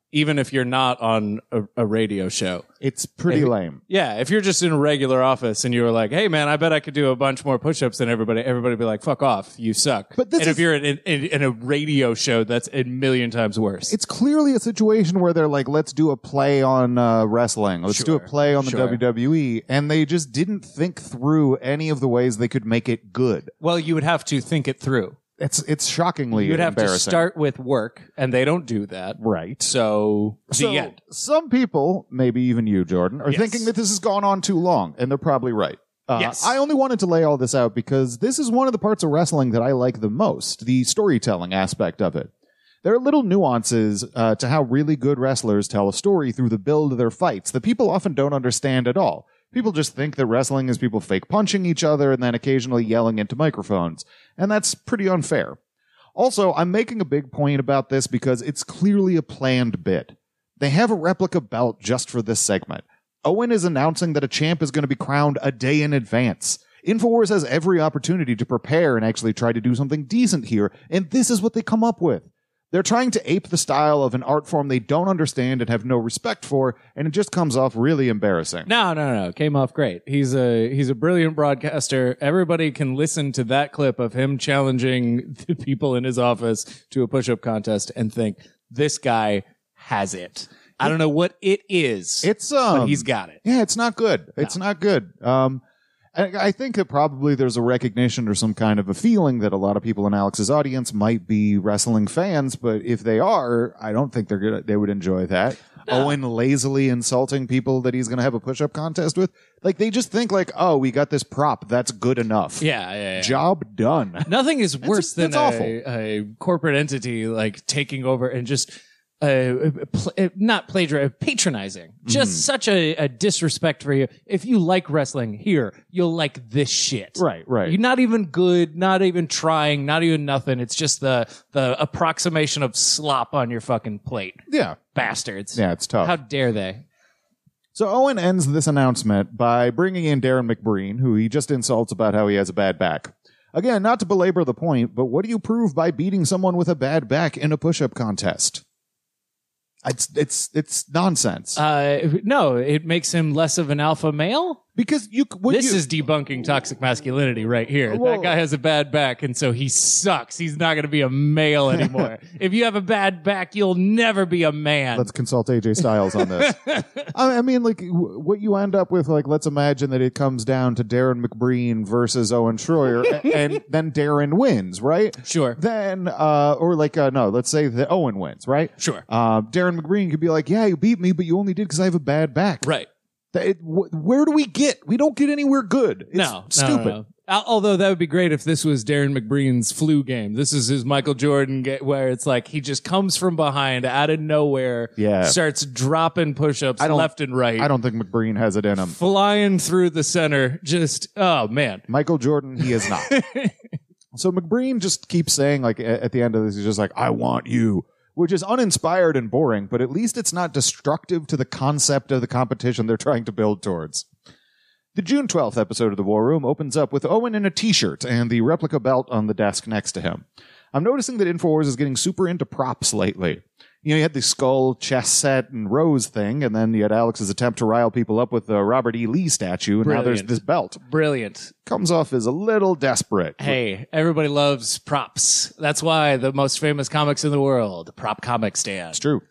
even if you're not on a radio show. It's pretty lame. Yeah, if you're just in a regular office and you were like, hey, man, I bet I could do a bunch more push-ups than everybody would be like, fuck off, you suck. But this and if you're in a radio show, that's a million times worse. It's clearly a situation where they're like, let's do a play on wrestling. Let's do a play on the WWE. And they just didn't think through any of the ways they could make it good. Well, you would have to think it through. It's shockingly You'd have embarrassing. to start with work, and they don't do that. Right. So, the end. Some people, maybe even you, Jordan, are Yes. thinking that this has gone on too long, and they're probably right. Yes. I only wanted to lay all this out because this is one of the parts of wrestling that I like the most, the storytelling aspect of it. There are little nuances to how really good wrestlers tell a story through the build of their fights that people often don't understand at all. People just think that wrestling is people fake punching each other and then occasionally yelling into microphones. And that's pretty unfair. Also, I'm making a big point about this because it's clearly a planned bit. They have a replica belt just for this segment. Owen is announcing that a champ is going to be crowned a day in advance. InfoWars has every opportunity to prepare and actually try to do something decent here, and this is what they come up with. They're trying to ape the style of an art form they don't understand and have no respect for, and it just comes off really embarrassing. No. Came off great. He's a brilliant broadcaster. Everybody can listen to that clip of him challenging the people in his office to a push-up contest and think, this guy has it. I don't know what it is. But he's got it. Yeah, it's not good. No. It's not good. I think that probably there's a recognition or some kind of a feeling that a lot of people in Alex's audience might be wrestling fans, but if they are, I don't think they would enjoy that. No. Owen lazily insulting people that he's going to have a push-up contest with. Like, they just think like, oh, we got this prop. That's good enough. Yeah. Job done. Nothing is worse than a corporate entity like taking over and just not plagiarizing, patronizing. Just such a disrespect for you. If you like wrestling, here, you'll like this shit. Right. You're not even good, not even trying, not even nothing. It's just the approximation of slop on your fucking plate. Yeah. Bastards. Yeah, it's tough. How dare they? So Owen ends this announcement by bringing in Darren McBreen, who he just insults about how he has a bad back. Again, not to belabor the point, but what do you prove by beating someone with a bad back in a push-up contest? It's nonsense. No, it makes him less of an alpha male. Because this is debunking toxic masculinity right here. Well, that guy has a bad back, and so he sucks. He's not going to be a male anymore. If you have a bad back, you'll never be a man. Let's consult AJ Styles on this. I mean, like, what you end up with, like, let's imagine that it comes down to Darren McBreen versus Owen Schroyer, and then Darren wins, right? Sure. Then, let's say that Owen wins, right? Sure. Darren McBreen could be like, yeah, you beat me, but you only did because I have a bad back. Right. Where do we get? We don't get anywhere good. It's stupid. No. Although that would be great if this was Darren McBreen's flu game. This is his Michael Jordan game where it's like he just comes from behind out of nowhere, starts dropping push-ups left and right. I don't think McBreen has it in him. Flying through the center. Just, oh, man. Michael Jordan, he is not. So McBreen just keeps saying, like, at the end of this, he's just like, I want you. Which is uninspired and boring, but at least it's not destructive to the concept of the competition they're trying to build towards. The June 12th episode of The War Room opens up with Owen in a t-shirt and the replica belt on the desk next to him. I'm noticing that InfoWars is getting super into props lately. You know, you had the skull, chess set, and rose thing, and then you had Alex's attempt to rile people up with the Robert E. Lee statue, and now there's this belt. Brilliant. Comes off as a little desperate. Hey, everybody loves props. That's why the most famous comics in the world, Prop Comic Stand. It's true.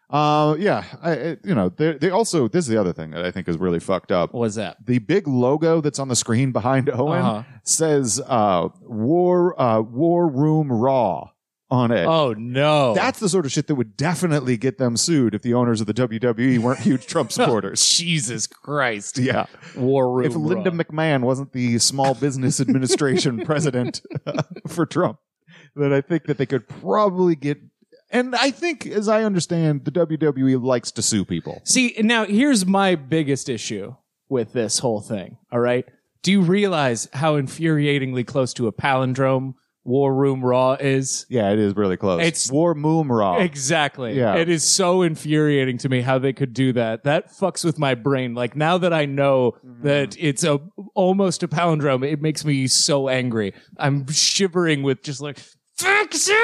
They also, this is the other thing that I think is really fucked up. What's that? The big logo that's on the screen behind Owen says War Room Raw on it. Oh, no. That's the sort of shit that would definitely get them sued if the owners of the WWE weren't huge Trump supporters. Jesus Christ. Yeah. War Room If Linda McMahon wasn't the Small Business Administration president for Trump, then I think that they could probably get... And I think, as I understand, the WWE likes to sue people. See, now here's my biggest issue with this whole thing, all right? Do you realize how infuriatingly close to a palindrome War Room Raw is? Yeah, it is really close. It's War Moom Raw. Exactly. Yeah. It is so infuriating to me how they could do that. That fucks with my brain. Like, now that I know that it's almost a palindrome, it makes me so angry. I'm shivering with just like, fix it!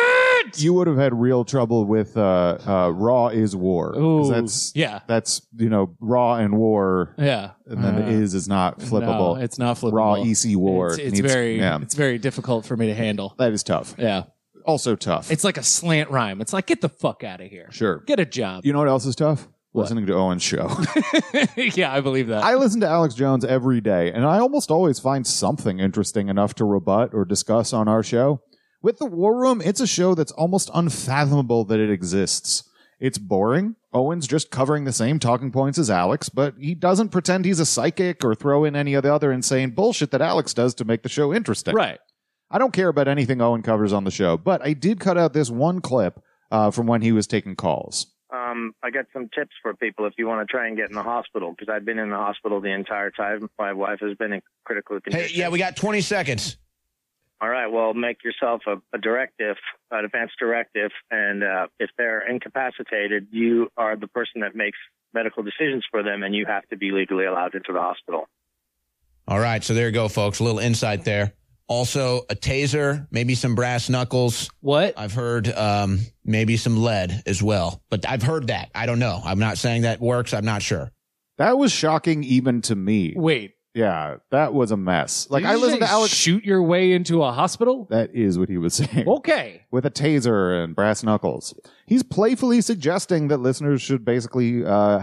What? You would have had real trouble with Raw is War. Ooh, that's yeah. That's, Raw and War. Yeah. And then the is not flippable. No, it's not flippable. Raw EC War. It's very difficult for me to handle. That is tough. Yeah. Also tough. It's like a slant rhyme. It's like, get the fuck out of here. Sure. Get a job. You know what else is tough? Listening to Owen's show. Yeah, I believe that. I listen to Alex Jones every day, and I almost always find something interesting enough to rebut or discuss on our show. With The War Room, it's a show that's almost unfathomable that it exists. It's boring. Owen's just covering the same talking points as Alex, but he doesn't pretend he's a psychic or throw in any of the other insane bullshit that Alex does to make the show interesting. Right. I don't care about anything Owen covers on the show, but I did cut out this one clip from when he was taking calls. I got some tips for people if you want to try and get in the hospital, because I've been in the hospital the entire time. My wife has been in critical condition. Hey, yeah, we got 20 seconds. All right, well, make yourself a directive, an advance directive, and if they're incapacitated, you are the person that makes medical decisions for them, and you have to be legally allowed into the hospital. All right, so there you go, folks. A little insight there. Also, a taser, maybe some brass knuckles. What? I've heard maybe some lead as well. But I've heard that. I don't know. I'm not saying that works. I'm not sure. That was shocking even to me. Wait. Yeah, that was a mess. Like, Did I you listened say to Alex. Shoot your way into a hospital? That is what he was saying. Okay. With a taser and brass knuckles. He's playfully suggesting that listeners should basically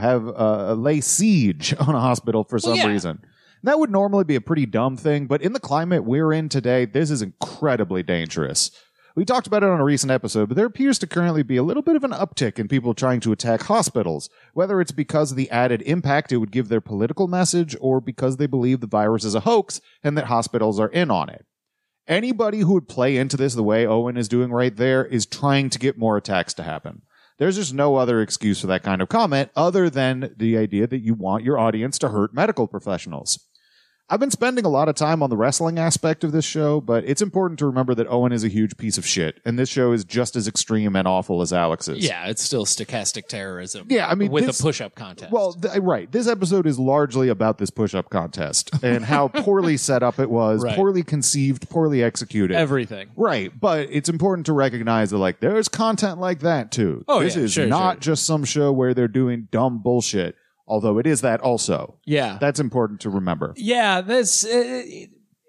lay siege on a hospital for some reason. That would normally be a pretty dumb thing, but in the climate we're in today, this is incredibly dangerous. We talked about it on a recent episode, but there appears to currently be a little bit of an uptick in people trying to attack hospitals, whether it's because of the added impact it would give their political message or because they believe the virus is a hoax and that hospitals are in on it. Anybody who would play into this the way Owen is doing right there is trying to get more attacks to happen. There's just no other excuse for that kind of comment other than the idea that you want your audience to hurt medical professionals. I've been spending a lot of time on the wrestling aspect of this show, but it's important to remember that Owen is a huge piece of shit, and this show is just as extreme and awful as Alex's. Yeah, it's still stochastic terrorism. Yeah, I mean, with a push-up contest. Well, right. This episode is largely about this push-up contest and how poorly set up it was, Right. poorly conceived, poorly executed. Everything. Right, but it's important to recognize that, like, there's content like that, too. Oh, this yeah, is sure, not just some show where they're doing dumb bullshit. Although it is that also. Yeah. That's important to remember. Yeah, this the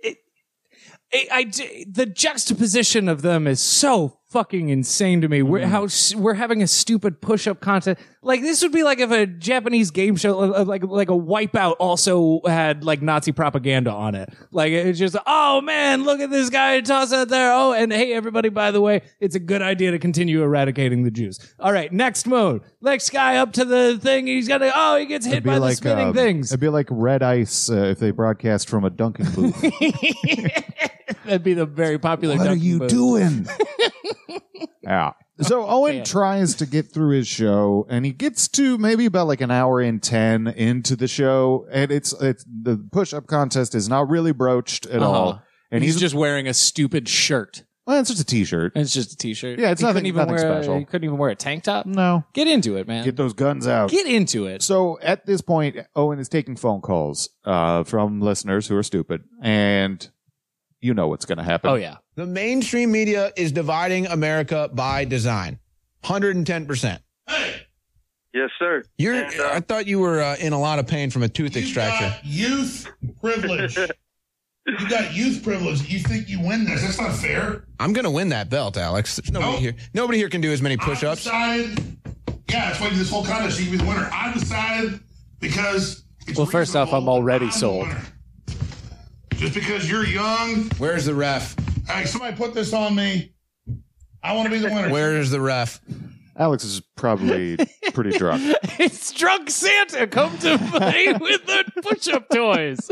juxtaposition of them is so fucking insane to me. We're having a stupid push-up contest. Like, this would be like if a Japanese game show, like a Wipeout, also had like Nazi propaganda on it. Like, it's just, oh man, look at this guy toss out there. Oh, and hey everybody, by the way, it's a good idea to continue eradicating the Jews. All right, next mode. Next guy up to the thing. He's gonna. Oh, he gets hit by the spinning things. It'd be like Red Ice if they broadcast from a dunking booth. That'd be the very popular. What are you booth. doing? Yeah. So Owen tries to get through his show, and he gets to maybe about like an hour and 10 into the show, and it's the push-up contest is not really broached at all, and he's just wearing a stupid shirt. Well, it's just a t-shirt. It's just a t-shirt. Yeah, it's nothing special. He couldn't even wear a tank top. No. Get into it, man. Get those guns out. Get into it. So at this point, Owen is taking phone calls from listeners who are stupid, and you know what's going to happen. Oh yeah. The mainstream media is dividing America by design. 110%. Yes, sir. I thought you were in a lot of pain from a tooth extraction. Got youth privilege. You got youth privilege. You think you win this? That's not fair. I'm going to win that belt, Alex. There's nobody here. Nobody here can do as many push-ups. That's why this whole contest you can be the winner. I decided because. Well, first off, I'm already sold. Just because you're young. Where's the ref? Hey, somebody put this on me. I want to be the winner. Where's the ref? Alex is probably pretty drunk. It's drunk Santa. Come to play with the push-up toys.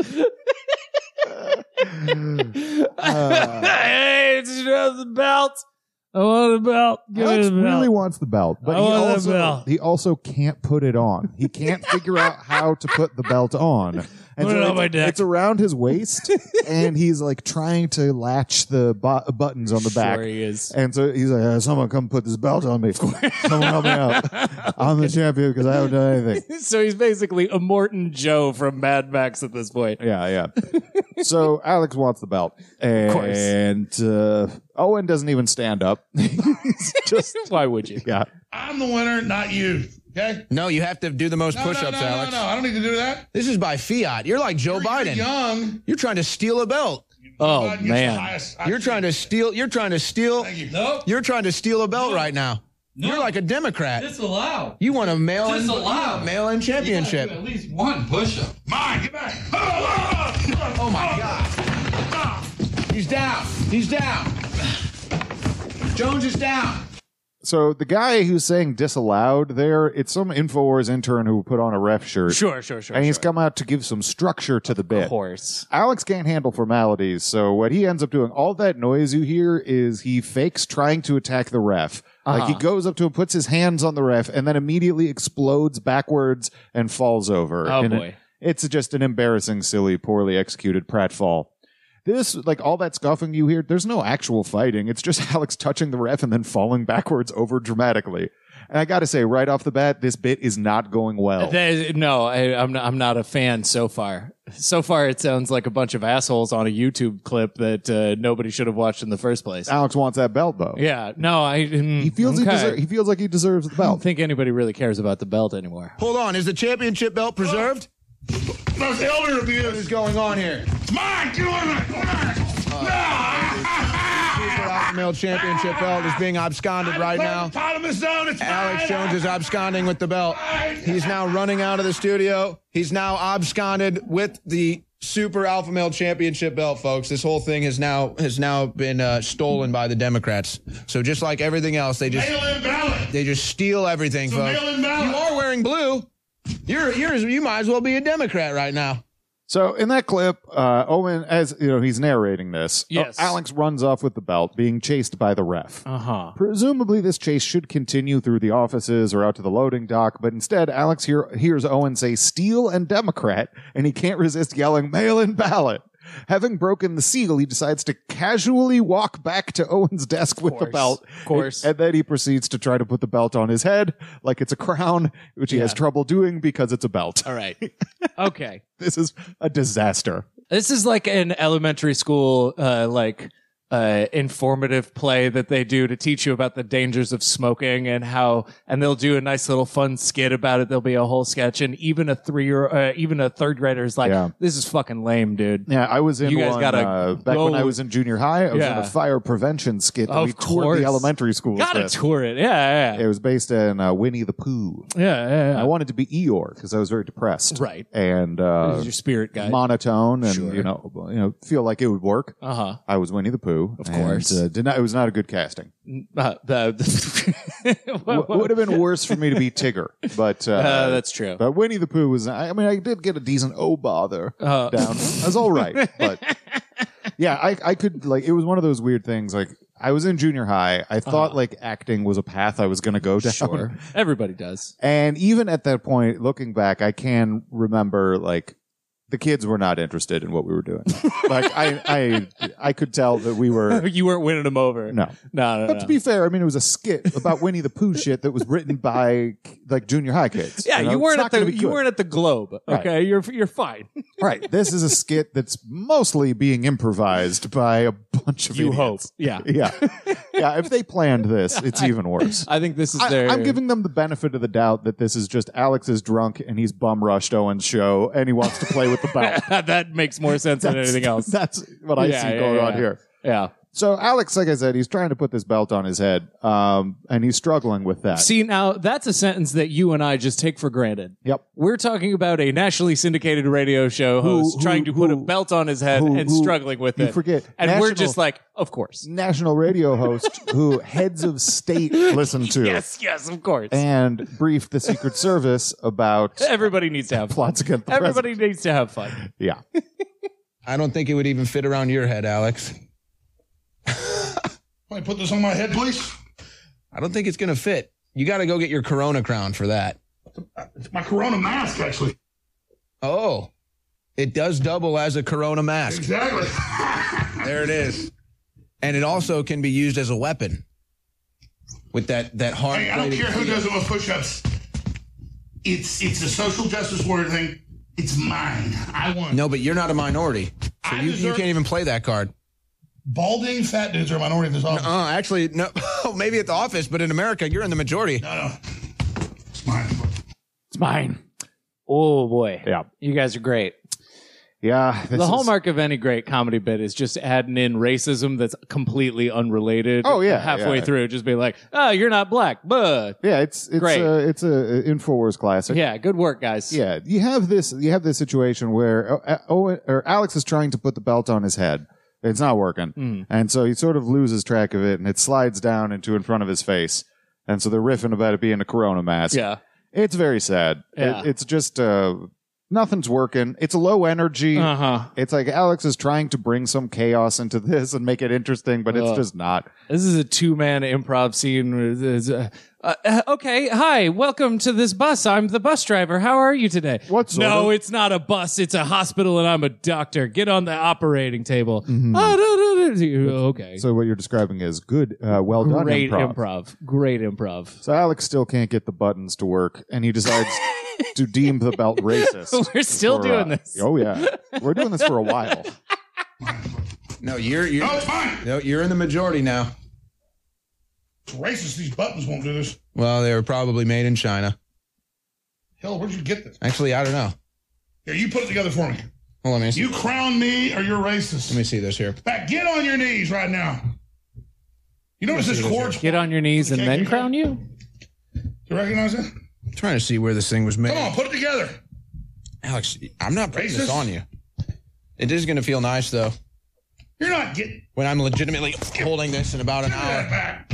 Hey, it's the belt. I want the belt. Give Alex me the belt. really wants the belt, but I he also can't put it on. He can't figure out how to put the belt on. And Put it on my neck. It's around his waist, and he's like trying to latch the buttons on the back. Sure he is. And so he's like, someone come put this belt on me. Someone help me out. I'm the champion because I haven't done anything. So he's basically Immortan Joe from Mad Max at this point. Yeah. So Alex wants the belt. And Owen doesn't even stand up. Just why would you? Yeah. I'm the winner, not you. Okay? No, you have to do the most push-ups, Alex. No, I don't need to do that. This is by fiat. You're like Joe Biden. You're young. You're trying to steal a belt. Oh, Biden gets the man. highest You're trying to steal. Thank you. Nope. You're trying to steal a belt right now. No. You're like a Democrat. Disallowed. You want a mail-in championship. At least one push-up. Mine, get back. Oh my God. He's down. He's down. Jones is down. So the guy who's saying disallowed there, it's some InfoWars intern who put on a ref shirt. Sure. And he's come out to give some structure to the bit. Of course. Alex can't handle formalities, so what he ends up doing, all that noise you hear is he fakes trying to attack the ref. Like he goes up to him, puts his hands on the ref, and then immediately explodes backwards and falls over. Oh, And boy. It's just an embarrassing, silly, poorly executed pratfall. This, like all that scuffing you hear, there's no actual fighting. It's just Alex touching the ref and then falling backwards over dramatically. And I got to say, right off the bat, this bit is not going well. I'm not a fan so far. So far, it sounds like a bunch of assholes on a YouTube clip that nobody should have watched in the first place. Alex wants that belt, though. Yeah, no, he feels he feels like he deserves the I belt. don't think anybody really cares about the belt anymore. Hold on. Is the championship belt preserved? That's elder abuse. What is going on here? It's mine. Get on it. Super Alpha Male Championship belt is being absconded right now. Alex Jones is absconding with the belt. He's now running out of the studio. He's now absconded with the Super Alpha Male Championship belt, folks. This whole thing has now been stolen by the Democrats. So just like everything else, they just steal everything, folks. You are wearing blue. You might as well be a Democrat right now. So in that clip, Owen, as you know, he's narrating this. Yes. Alex runs off with the belt, being chased by the ref. Presumably, this chase should continue through the offices or out to the loading dock, but instead, Alex hears Owen say "steal" and "Democrat," and he can't resist yelling "mail-in ballot." Having broken the seal, he decides to casually walk back to Owen's desk with the belt. Of course. And then he proceeds to try to put the belt on his head like it's a crown, which he has trouble doing because it's a belt. All right. Okay. This is a disaster. This is like an elementary school, informative play that they do to teach you about the dangers of smoking and they'll do a nice little fun skit about it. There'll be a whole sketch, and even a third grader is like, "This is fucking lame, dude." Yeah, I was in you guys one gotta back when I was in junior high. I was in a fire prevention skit that we toured the elementary schools. Gotta tour it, yeah. It was based in Winnie the Pooh. Yeah. I wanted to be Eeyore because I was very depressed, right? And this is your spirit guy, monotone, and you know, feel like it would work. I was Winnie the Pooh, of course. It was not a good casting. Would have been worse for me to be Tigger, but that's true. But Winnie the Pooh was. I mean, I did get a decent "oh bother" down. I was all right, but yeah, I could like. It was one of those weird things. Like I was in junior high. I thought like acting was a path I was going to go down. Sure, everybody does. And even at that point, looking back, I can remember like. The kids were not interested in what we were doing. Like I could tell that we were. You weren't winning them over. No. But to be fair, I mean, it was a skit about Winnie the Pooh shit that was written by like junior high kids. Yeah, you weren't at the Globe. Okay, right. You're fine. Right. This is a skit that's mostly being improvised by a bunch of idiots. Hope. Yeah. Yeah. If they planned this, it's even worse. I think this is I'm giving them the benefit of the doubt that this is just Alex is drunk and he's bum rushed Owen's show and he wants to play with the belt. That makes more sense than anything else. That's what I see going on here. Yeah. So Alex, like I said, he's trying to put this belt on his head, and he's struggling with that. See, now that's a sentence that you and I just take for granted. Yep. We're talking about a nationally syndicated radio show host trying to put a belt on his head and struggling with it. You forget. And we're just like, of course. National radio host who heads of state listen to. Yes, of course. And briefed the Secret Service about everybody needs to have plots against the Everybody needs to have fun. Yeah. I don't think it would even fit around your head, Alex. Can I put this on my head, please? I don't think it's going to fit. You got to go get your Corona crown for that. It's my Corona mask, actually. Oh. It does double as a Corona mask. Exactly. There it is. And it also can be used as a weapon with that hard. Hey, I don't care who does the most push-ups. It's a social justice warrior thing. It's mine. I won. No, but you're not a minority. So you can't even play that card. Balding fat dudes are a minority in this office. Actually, no. Maybe at the office, but in America, you're in the majority. No. It's mine. It's mine. Oh, boy. Yeah. You guys are great. Yeah. The hallmark of any great comedy bit is just adding in racism that's completely unrelated. Oh, yeah. Halfway through, just be like, oh, you're not black, but. Yeah, it's great. It's a InfoWars classic. Yeah, good work, guys. Yeah, you have this situation where Alex is trying to put the belt on his head. It's not working. And so he sort of loses track of it and it slides down into in front of his face. And so they're riffing about it being a Corona mask. Yeah. It's very sad. Yeah. It's just nothing's working. It's low energy. It's like Alex is trying to bring some chaos into this and make it interesting, but it's just not. This is a 2-man improv scene. Okay, hi, welcome to this bus. I'm the bus driver. How are you today? No, it's not a bus. It's a hospital, and I'm a doctor. Get on the operating table. Okay. So what you're describing is good, well done Great improv. Great improv. So Alex still can't get the buttons to work, and he decides to deem the belt racist. We're still doing this. Oh yeah, we're doing this for a while. No, you're it's fine. No, you're in the majority now. It's racist. These buttons won't do this. Well, they were probably made in China. Hell, where'd you get this? Actually, I don't know. Here, you put it together for me. Well, let me see. You crown me or you're racist. Let me see this here. Back, get on your knees right now. You notice this cord's... Get on your knees and then crown you? Do you recognize it? I'm trying to see where this thing was made. Come on, put it together. Alex, I'm not putting this Racist? on you. It is going to feel nice, though, You're not getting... when I'm legitimately holding this in about an Give me that hour. back.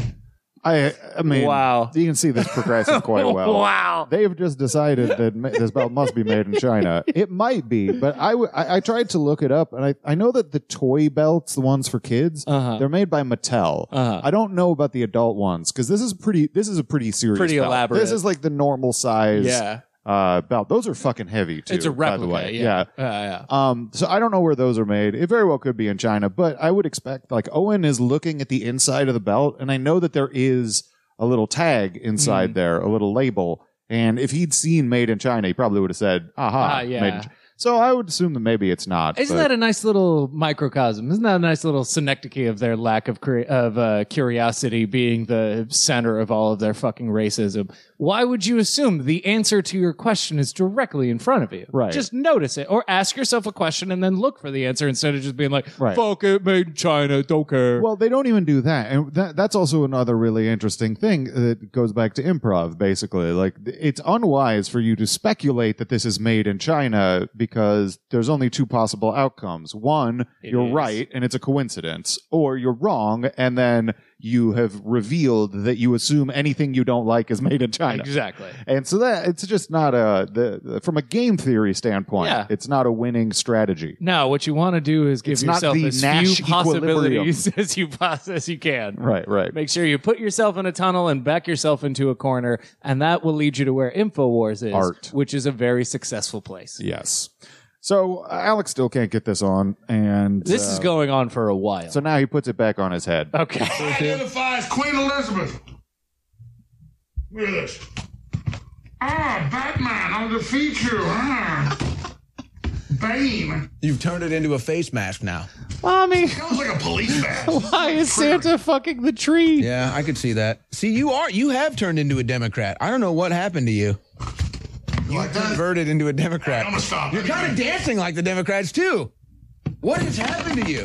I mean, Wow. you can see this progressing quite well. Wow. They've just decided that this belt must be made in China. It might be, but I tried to look it up, and I know that the toy belts, the ones for kids, they're made by Mattel. I don't know about the adult ones because this is a pretty serious, Pretty belt. elaborate. This is like the normal size. Yeah. Belt. Those are fucking heavy too. It's a replica. by the way. Yeah. So I don't know where those are made. It very well could be in China, but I would expect like Owen is looking at the inside of the belt, and I know that there is a little tag inside there, a little label. And if he'd seen made in China, he probably would have said, aha, yeah. made in China. So I would assume that maybe it's not. Isn't that a nice little microcosm? Isn't that a nice little synecdoche of their lack of curiosity being the center of all of their fucking racism? Why would you assume the answer to your question is directly in front of you? Right. Just notice it, or ask yourself a question and then look for the answer instead of just being like, Right. fuck it, made in China, don't care. Well, they don't even do that. And that's also another really interesting thing that goes back to improv, basically. Like, it's unwise for you to speculate that this is made in China because there's only two possible outcomes. One, you're right and it's a coincidence, or you're wrong and then you have revealed that you assume anything you don't like is made in China. Exactly. And so that it's just not from a game theory standpoint, it's not a winning strategy. No, what you want to do is give It's not yourself the as Nash few possibilities as you can. Right. Make sure you put yourself in a tunnel and back yourself into a corner, and that will lead you to where InfoWars is, Art. which is a very successful place. Yes. So Alex still can't get this on, and This is going on for a while. So now he puts it back on his head. Okay. Identifies Queen Elizabeth. Look at this. Batman, I'll defeat you. Bane. You've turned it into a face mask now. Mommy. Sounds like a police mask. Why is Santa fucking the tree? Yeah, I could see that. See, you have turned into a Democrat. I don't know what happened to you. You converted into a Democrat. I'm gonna stop. You're kind of dancing like the Democrats too. What has happened to you?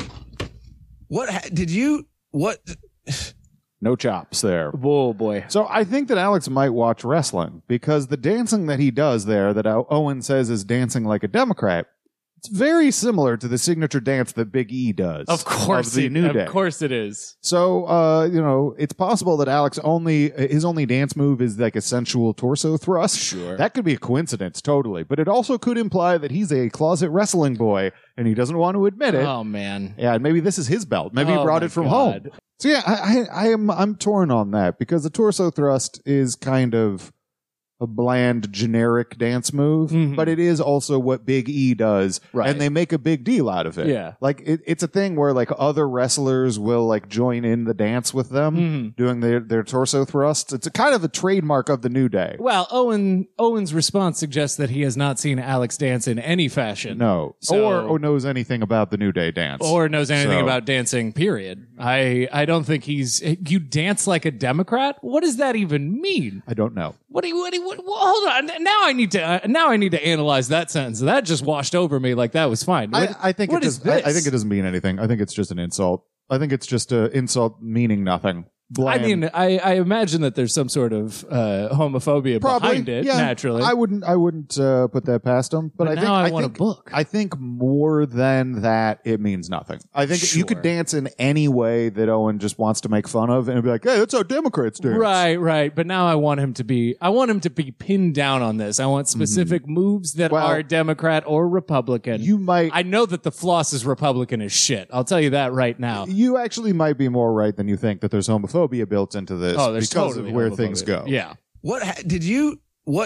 What? No chops there. Oh boy. So I think that Alex might watch wrestling because the dancing that he does there that Owen says is dancing like a Democrat, it's very similar to the signature dance that Big E does. Of course, the New Day. Of course it is. So, it's possible that Alex his only dance move is like a sensual torso thrust. Sure. That could be a coincidence, totally. But it also could imply that he's a closet wrestling boy and he doesn't want to admit it. Oh man. Yeah, and maybe this is his belt. Maybe he brought it from home. So yeah, I'm torn on that because the torso thrust is kind of a bland, generic dance move, but it is also what Big E does, and they make a big deal out of it. Yeah. Like, it's a thing where, like, other wrestlers will, like, join in the dance with them, doing their torso thrusts. It's a kind of a trademark of the New Day. Well, Owen's response suggests that he has not seen Alex dance in any fashion. No. Or knows anything about the New Day dance. Or knows anything about dancing, period. I don't think you dance like a Democrat? What does that even mean? I don't know. Hold on. Now I need to analyze that sentence. That just washed over me like that was fine. I think it doesn't mean anything. I think it's just an insult. I think it's just an insult meaning nothing. Bland. I mean, I imagine that there's some sort of homophobia behind it. Yeah, naturally, I wouldn't put that past him. But I want a book. I think more than that, it means nothing. I think you could dance in any way that Owen just wants to make fun of, and be like, "Hey, that's how Democrats dance." Right. But now I want him to be pinned down on this. I want specific moves that are Democrat or Republican. I know that the floss is Republican as shit. I'll tell you that right now. You actually might be more right than you think that there's homophobia built into this because of where things go. Yeah. Did you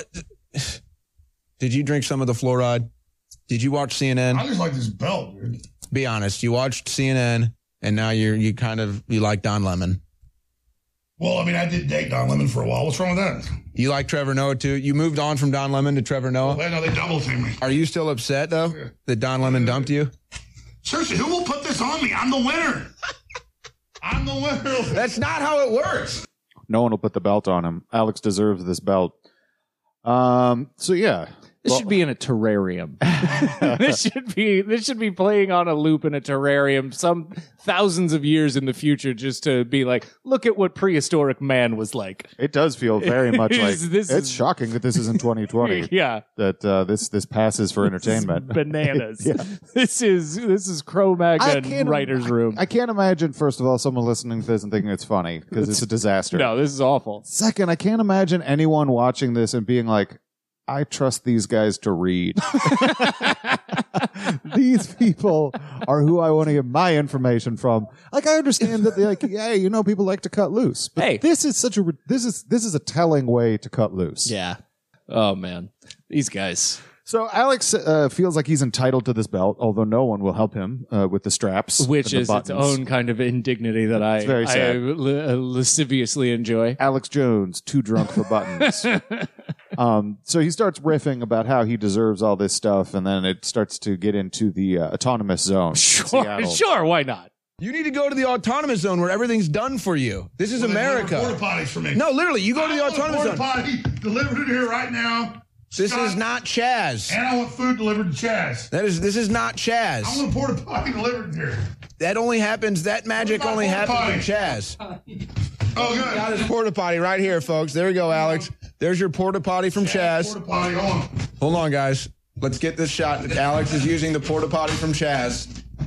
drink some of the fluoride? Did you watch CNN? I just like this belt, dude. Be honest. You watched CNN and now you like Don Lemon. Well, I mean, I did date Don Lemon for a while. What's wrong with that? You like Trevor Noah too? You moved on from Don Lemon to Trevor Noah? Well, no, they double teamed me. Are you still upset though that Don Lemon dumped you? Seriously, who will put this on me? I'm the winner. I'm the winner. That's not how it works. No one will put the belt on him. Alex deserves this belt. So yeah. This should be in a terrarium. This should be playing on a loop in a terrarium some thousands of years in the future, just to be like, look at what prehistoric man was like. It does feel very much like it's shocking that this is in 2020. Yeah, that this passes for entertainment. Bananas. Yeah. This is Cro-Magnon writer's room. I can't imagine, first of all, someone listening to this and thinking it's funny because it's a disaster. No, this is awful. Second, I can't imagine anyone watching this and being like, I trust these guys to read. These people are who I want to get my information from. Like, I understand that they're like, hey, people like to cut loose. But this is this is a telling way to cut loose. Yeah. Oh man, these guys. So Alex feels like he's entitled to this belt, although no one will help him with the straps, which is its own kind of indignity that I lasciviously enjoy. Alex Jones, too drunk for buttons. So he starts riffing about how he deserves all this stuff, and then it starts to get into the autonomous zone. Sure, why not? You need to go to the autonomous zone where everything's done for you. This is America. Porta potties for me. No, literally, you go to the autonomous zone. Porta potty delivered it here right now. This is not Chaz. And I want food delivered to Chaz. This is not Chaz. I want a porta potty delivered here. That magic only happens in Chaz. Oh, good. Got his porta potty right here, folks. There you go, Alex. There's your porta potty from Chaz. Porta potty, hold on, guys. Let's get this shot. Alex is using the porta potty from Chaz.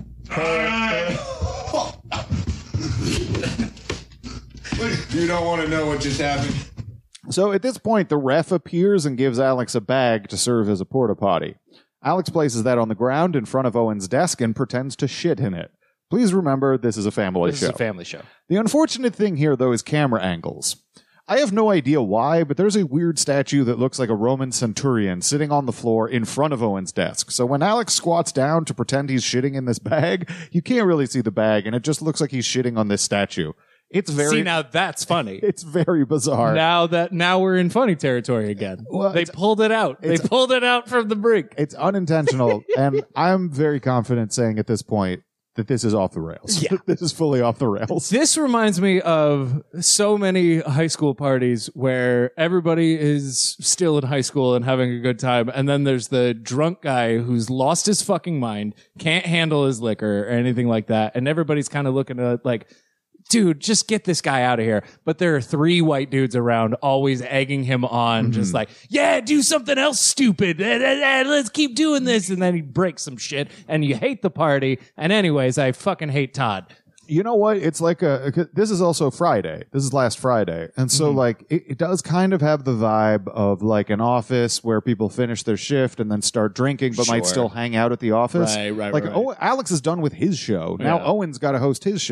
You don't want to know what just happened. So at this point, the ref appears and gives Alex a bag to serve as a porta potty. Alex places that on the ground in front of Owen's desk and pretends to shit in it. Please remember, this is a family show. This is a family show. The unfortunate thing here, though, is camera angles. I have no idea why, but there's a weird statue that looks like a Roman centurion sitting on the floor in front of Owen's desk. So when Alex squats down to pretend he's shitting in this bag, you can't really see the bag, and it just looks like he's shitting on this statue. See, now that's funny. It's very bizarre. Now we're in funny territory again. Well, they pulled it out. They pulled it out from the brink. It's unintentional, and I'm very confident saying at this point that this is off the rails. Yeah. This is fully off the rails. This reminds me of so many high school parties where everybody is still in high school and having a good time, and then there's the drunk guy who's lost his fucking mind, can't handle his liquor or anything like that, and everybody's kind of looking at like, dude, just get this guy out of here. But there are 3 white dudes around always egging him on, just like, yeah, do something else stupid. Let's keep doing this. And then he breaks some shit and you hate the party. And anyways, I fucking hate Todd. You know what? It's like this is also Friday. This is last Friday. And so like it does kind of have the vibe of like an office where people finish their shift and then start drinking, but might still hang out at the office. Right. Alex is done with his show. Now Owen's got to host his show.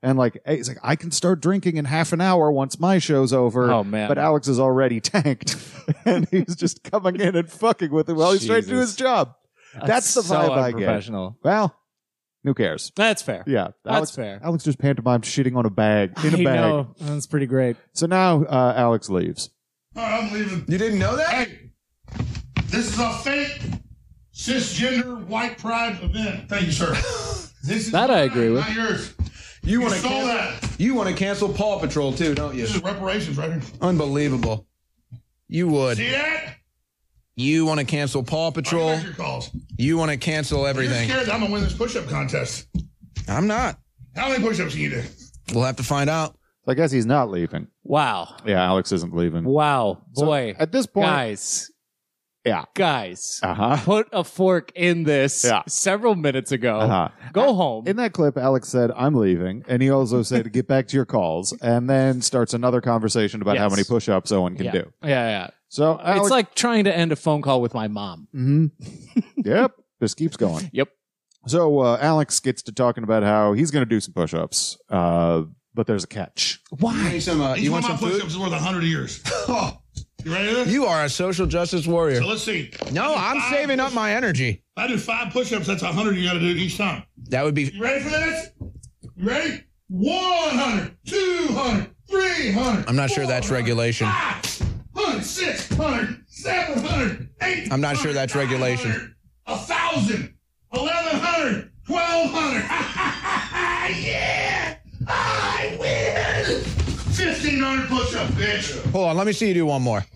And like, he's like, I can start drinking in half an hour once my show's over. Oh, man. But Alex is already tanked. And he's just coming in and fucking with him while he's trying to do his job. That's the so vibe I get. unprofessional. Well, who cares? That's fair. Yeah. That's fair. Alex just pantomimed shitting on a bag. In a I bag. know. That's pretty great. So now Alex leaves. All right, I'm leaving. You didn't know that? Hey, this is a fake cisgender white pride event. Thank you, sir. This is That I mine, agree with. Not yours. You want to stole that. You want to cancel Paw Patrol too, don't you? This is reparations right here. Unbelievable. You would. See that? You want to cancel Paw Patrol. Make your calls. You want to cancel everything. You're scared that I'm gonna win this push-up contest. I'm not. How many push-ups can you do? We'll have to find out. So I guess he's not leaving. Wow. Yeah, Alex isn't leaving. Wow. So Boy. at this point, Guys. yeah. Guys. Uh-huh. Put a fork in this Yeah. several minutes ago. Uh-huh. Go home. In that clip, Alex said, I'm leaving. And he also said, get back to your calls. And then starts another conversation about how Yes. many push-ups Owen can yeah. do. Yeah. So Alex, It's like trying to end a phone call with my mom. yep, just keeps going. Yep. So Alex gets to talking about how he's going to do some push-ups, but there's a catch. Why? Each you want one some of my food? push-ups is worth 100 years. You ready for this? You are a social justice warrior. So let's see. No, I'm saving up my energy. If I do 5 push-ups, that's 100 you got to do each time. That would be. You ready for this? You ready? 100, 200, 300. I'm not sure that's regulation. 500, 600, 700, 800. I'm not sure that's regulation. 1,000, 1,100, 1,200. Yeah! I win! 1,500 push-ups, bitch. Hold on, let me see you do one more.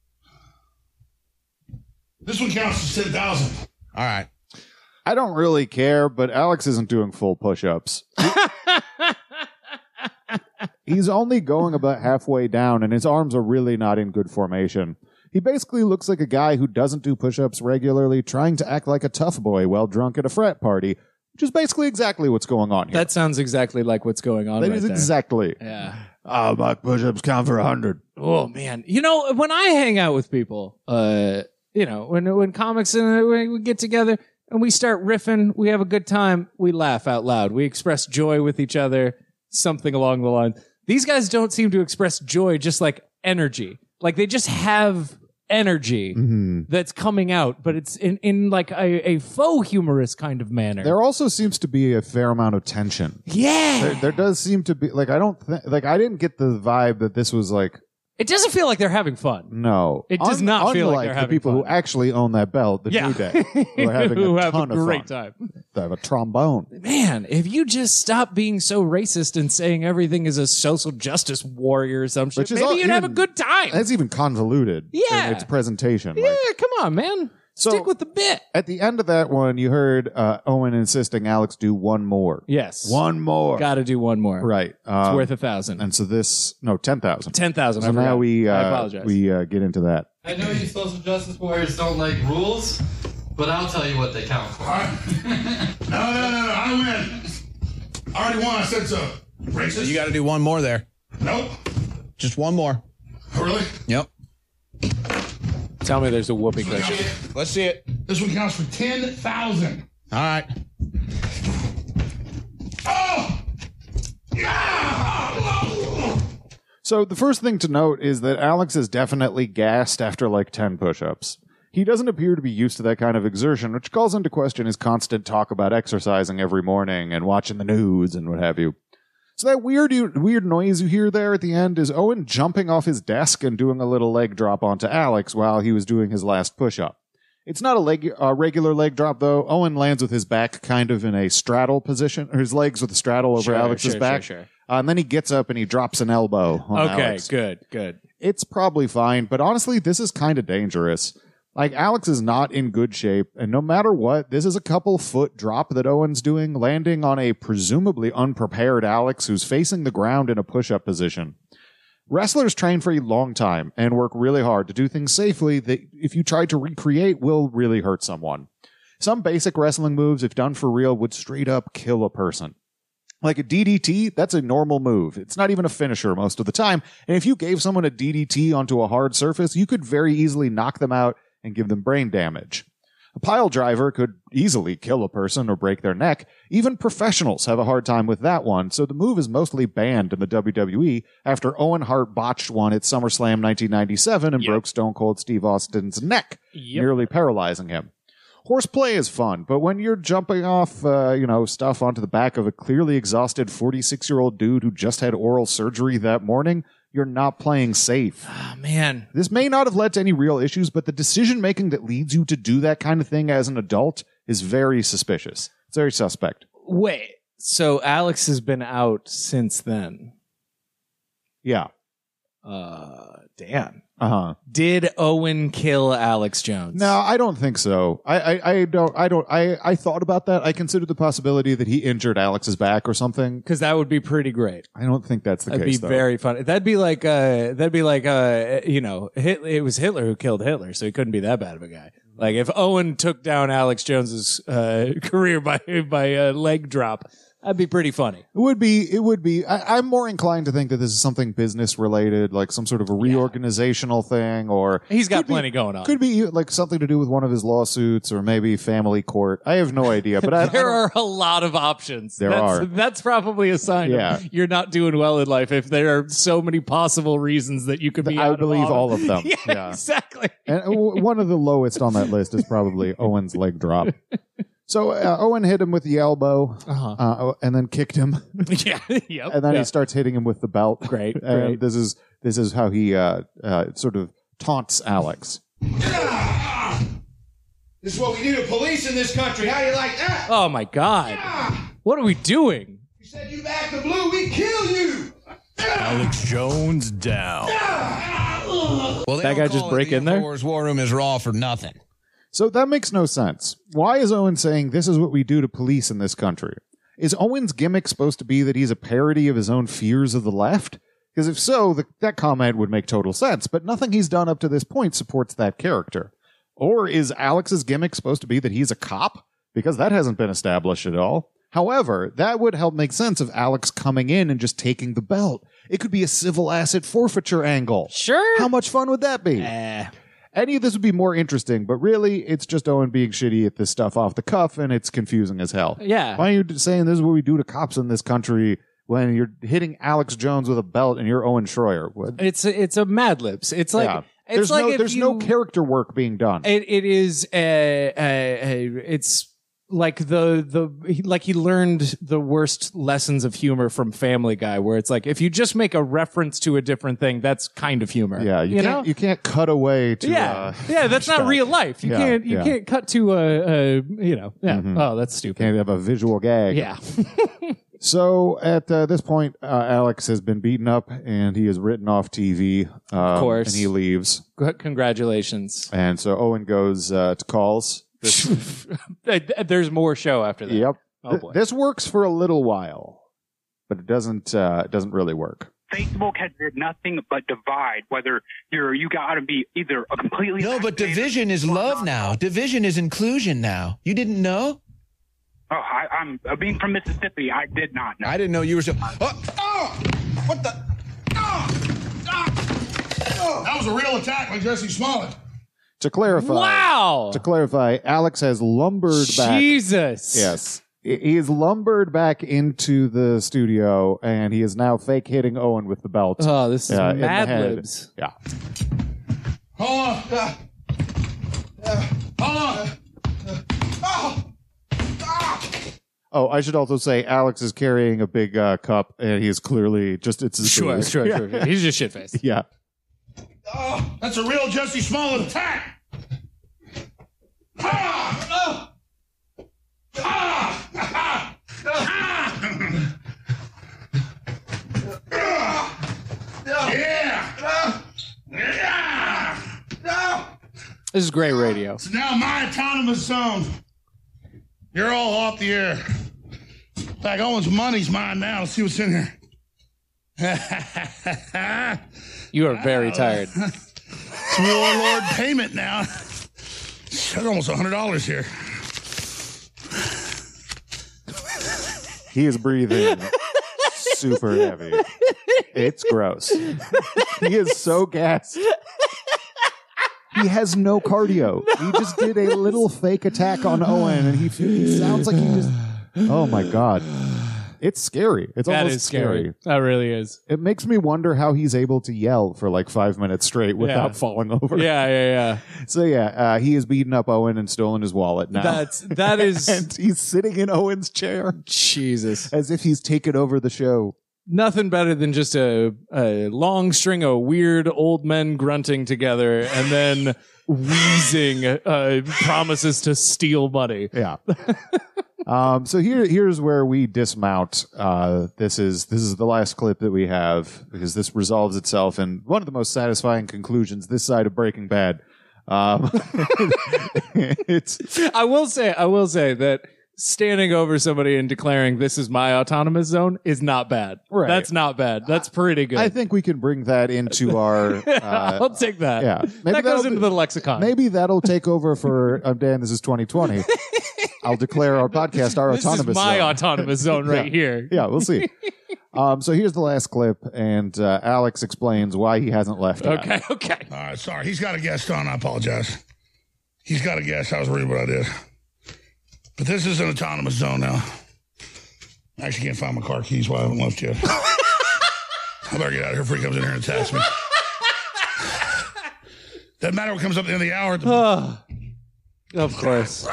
This one counts as 10,000. All right. I don't really care, but Alex isn't doing full push-ups. He's only going about halfway down, and his arms are really not in good formation. He basically looks like a guy who doesn't do push-ups regularly, trying to act like a tough boy while drunk at a frat party, which is basically exactly what's going on here. That sounds exactly like what's going on. That right is there. exactly. Yeah. My push-ups count for 100. Oh man, when I hang out with people, when comics and we get together and we start riffing, we have a good time. We laugh out loud. We express joy with each other. Something along the lines. These guys don't seem to express joy, just like energy. Like they just have energy that's coming out, but it's in like a faux humorous kind of manner. There also seems to be a fair amount of tension. Yeah. There does seem to be, like, I didn't get the vibe that this was like, It doesn't feel like they're having fun. no. It does not feel like they're the having people fun. who actually own that belt, the Yeah. New Day, who are having Who a have ton a of great fun. time. They have a trombone. Man, if you just stop being so racist and saying everything is a social justice warrior or some shit, Which is maybe all- you'd have a even- good time. That's even convoluted Yeah. in its presentation. Yeah, Like, come on, man. Stick with the bit. at the end of that one, you heard Owen insisting Alex do one more. Yes. One more. Got to do one more. Right. It's worth 1,000. And so 10,000. 10,000. So I now forgot. we I apologize. get into that. I know you social justice warriors don't like rules, but I'll tell you what they count for. No. I win. I already won. I said so. Racist? You got to do one more there. Nope. Just one more. Oh, really? Yep. Tell me there's a whoopee cushion. Let's see it. This one counts for 10,000. All right. Oh! Yeah! So the first thing to note is that Alex is definitely gassed after like 10 push-ups. He doesn't appear to be used to that kind of exertion, which calls into question his constant talk about exercising every morning and watching the news and what have you. So that weird noise you hear there at the end is Owen jumping off his desk and doing a little leg drop onto Alex while he was doing his last push-up. It's not a regular leg drop, though. Owen lands with his back kind of in a straddle position, or his legs with a straddle over Alex's back. Sure. And then he gets up and he drops an elbow on Okay, Alex. good. It's probably fine, but honestly, this is kind of dangerous. Like, Alex is not in good shape, and no matter what, this is a couple foot drop that Owen's doing, landing on a presumably unprepared Alex who's facing the ground in a push-up position. Wrestlers train for a long time and work really hard to do things safely that, if you try to recreate, will really hurt someone. Some basic wrestling moves, if done for real, would straight up kill a person. Like a DDT, that's a normal move. It's not even a finisher most of the time, and if you gave someone a DDT onto a hard surface, you could very easily knock them out and give them brain damage. A pile driver could easily kill a person or break their neck. Even professionals have a hard time with that one, so the move is mostly banned in the WWE after Owen Hart botched one at SummerSlam 1997 and broke Stone Cold Steve Austin's neck, nearly paralyzing him. Horseplay is fun, but when you're jumping off, stuff onto the back of a clearly exhausted 46-year-old dude who just had oral surgery that morning, you're not playing safe. Oh, man. This may not have led to any real issues, but the decision-making that leads you to do that kind of thing as an adult is very suspicious. It's very suspect. Wait, so Alex has been out since then? Yeah. Damn. Uh-huh. Did Owen kill Alex Jones? No, I don't think so. I thought about that. I considered the possibility that he injured Alex's back or something. Because that would be pretty great. I don't think that's the That'd case, be very funny. That'd be like, it was Hitler who killed Hitler, so he couldn't be that bad of a guy. Like if Owen took down Alex Jones's career by a leg drop, that'd be pretty funny. It would be. I'm more inclined to think that this is something business related, like some sort of a reorganizational thing, or he's got plenty going on. Could be like something to do with one of his lawsuits, or maybe family court. I have no idea, but there are a lot of options. Are. That's probably a sign of you're not doing well in life if there are so many possible reasons that you could be. I believe all of them. Yeah, exactly. And one of the lowest on that list is probably Owen's leg drop. So Owen hit him with the elbow, and then kicked him. And then he starts hitting him with the belt. Great. And this is how he sort of taunts Alex. This is what we do to police in this country. How you like that? Oh my God! What are we doing? You said you back the blue, we kill you. Alex Jones down. Well, that guy just break in there. War Room is raw for nothing. So that makes no sense. Why is Owen saying this is what we do to police in this country? Is Owen's gimmick supposed to be that he's a parody of his own fears of the left? Because if so, that comment would make total sense, but nothing he's done up to this point supports that character. Or is Alex's gimmick supposed to be that he's a cop? Because that hasn't been established at all. However, that would help make sense of Alex coming in and just taking the belt. It could be a civil asset forfeiture angle. Sure. How much fun would that be? Any of this would be more interesting, but really, it's just Owen being shitty at this stuff off the cuff, and it's confusing as hell. Yeah. Why are you saying this is what we do to cops in this country when you're hitting Alex Jones with a belt and you're Owen Schroyer? What? It's a Mad Libs. It's like there's no character work being done. It is it's like he learned the worst lessons of humor from Family Guy, where it's like if you just make a reference to a different thing, that's kind of humor. Yeah, you can't cut away to that's not real life. You can't cut to Oh, that's stupid. Can't have a visual gag. Yeah. So at this point, Alex has been beaten up and he is written off TV. Of course, and he leaves. Congratulations. And so Owen goes to calls. There's more show after that. Yep. Oh boy. This works for a little while, but it doesn't really work. Facebook has did nothing but divide. Whether you got to be either a completely but division is love now. Division is inclusion now. You didn't know? Oh, I'm being from Mississippi. I did not know. I didn't know you were so. What the? That was a real attack by Jesse Smollett. To clarify, Alex has lumbered back. Jesus. Yes. He is lumbered back into the studio, and he is now fake hitting Owen with the belt. Oh, this is Mad Libs. Yeah. Hold on. Oh, I should also say Alex is carrying a big cup, and he is clearly just, it's his Sure. He's just shit-faced. Yeah. Oh, that's a real Jesse Smollett attack. This is great radio. It's now my autonomous zone. You're all off the air. In fact, Owen's money's mine now. Let's see what's in here. You are very tired. It's warlord payment now. There's almost $100 here. He is breathing super heavy. It's gross. He is so gassed. he has no cardio. No. He just did a little fake attack on Owen, and he sounds like he just. Oh my God. It's scary. It's that almost is scary. That really is. It makes me wonder how he's able to yell for like 5 minutes straight without falling over. Yeah. So he has beaten up Owen and stolen his wallet now. That is, and he's sitting in Owen's chair. Jesus, as if he's taken over the show. Nothing better than just a long string of weird old men grunting together and then wheezing promises to steal money. Yeah. So here's where we dismount. This is the last clip that we have because this resolves itself in one of the most satisfying conclusions this side of Breaking Bad. I will say that standing over somebody and declaring this is my autonomous zone is not bad. Right. That's not bad. That's pretty good. I think we can bring that into our... I'll take that. Yeah. That goes into the lexicon. Maybe that'll take over for... Dan, this is 2020. I'll declare our podcast our autonomous zone. This is my autonomous zone right here. Yeah, we'll see. So here's the last clip, and Alex explains why he hasn't left. Okay. All right, sorry. He's got a guest on. I apologize. He's got a guest. I was rude what I did. But this is an autonomous zone now. I actually can't find my car keys while I haven't left yet. I better get out of here before he comes in here and attacks me. Doesn't matter what comes up at the end of the hour. Of course.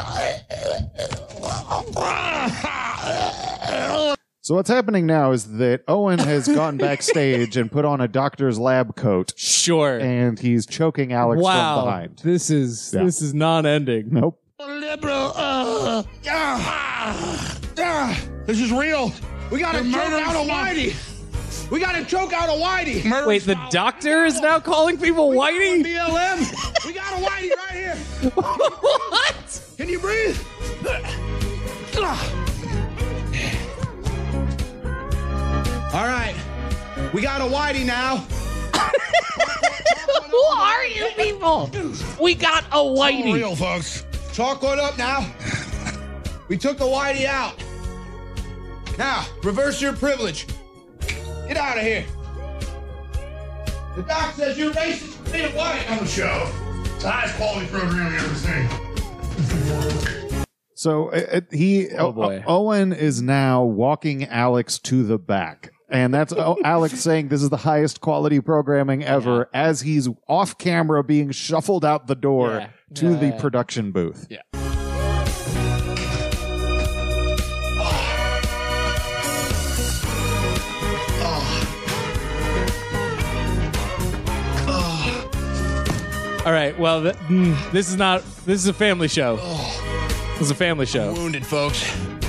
So what's happening now is that Owen has gone backstage and put on a doctor's lab coat. Sure. And he's choking Alex from behind. This is non-ending. Nope. Liberal. This is real. We got to choke out a Whitey. We got to choke out a Whitey. Wait, the doctor is now calling people Whitey? BLM. We got a Whitey right here. What? Can you breathe? All right. We got a Whitey now. Who are you people? We got a Whitey. It's real, folks. Chalk one up now. We took the Whitey out. Now, reverse your privilege. Get out of here. The doc says you're racist for being white. On the show. It's the highest quality program you've ever seen. So boy. Owen is now walking Alex to the back. And that's Alex saying this is the highest quality programming ever as he's off camera being shuffled out the door to the production booth. Yeah. All right. Well, this is a family show. This is a family show. I'm wounded, folks.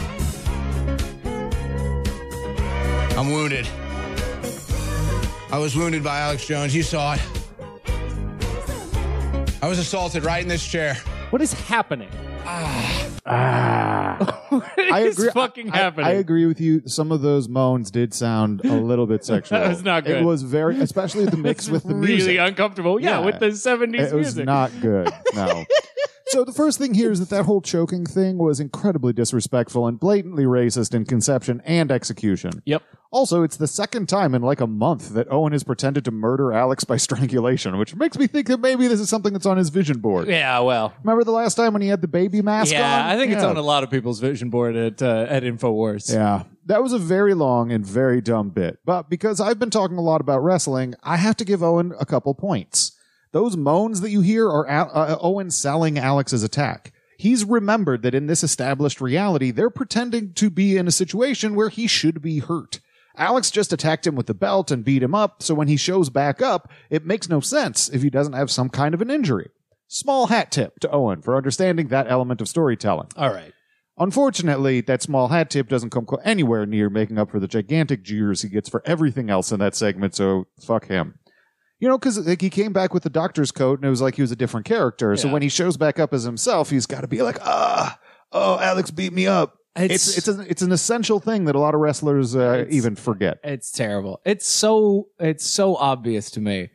I'm wounded. I was wounded by Alex Jones. You saw it. I was assaulted right in this chair. What is happening? I agree. Fucking happening. I agree with you. Some of those moans did sound a little bit sexual. That was not good. It was very, especially the mix with the really music. uncomfortable. Yeah, with the 70s music. It was not good. No. So the first thing here is that whole choking thing was incredibly disrespectful and blatantly racist in conception and execution. Yep. Also, it's the second time in like a month that Owen has pretended to murder Alex by strangulation, which makes me think that maybe this is something that's on his vision board. Yeah, well. Remember the last time when he had the baby mask on? Yeah, I think it's on a lot of people's vision board at InfoWars. Yeah. That was a very long and very dumb bit. But because I've been talking a lot about wrestling, I have to give Owen a couple points. Those moans that you hear are Owen selling Alex's attack. He's remembered that in this established reality, they're pretending to be in a situation where he should be hurt. Alex just attacked him with the belt and beat him up, so when he shows back up, it makes no sense if he doesn't have some kind of an injury. Small hat tip to Owen for understanding that element of storytelling. All right. Unfortunately, that small hat tip doesn't come anywhere near making up for the gigantic jeers he gets for everything else in that segment, so fuck him. You know, because like, he came back with the doctor's coat, and it was like he was a different character. Yeah. So when he shows back up as himself, he's got to be like, Alex beat me up. It's an essential thing that a lot of wrestlers even forget. It's terrible. It's so obvious to me.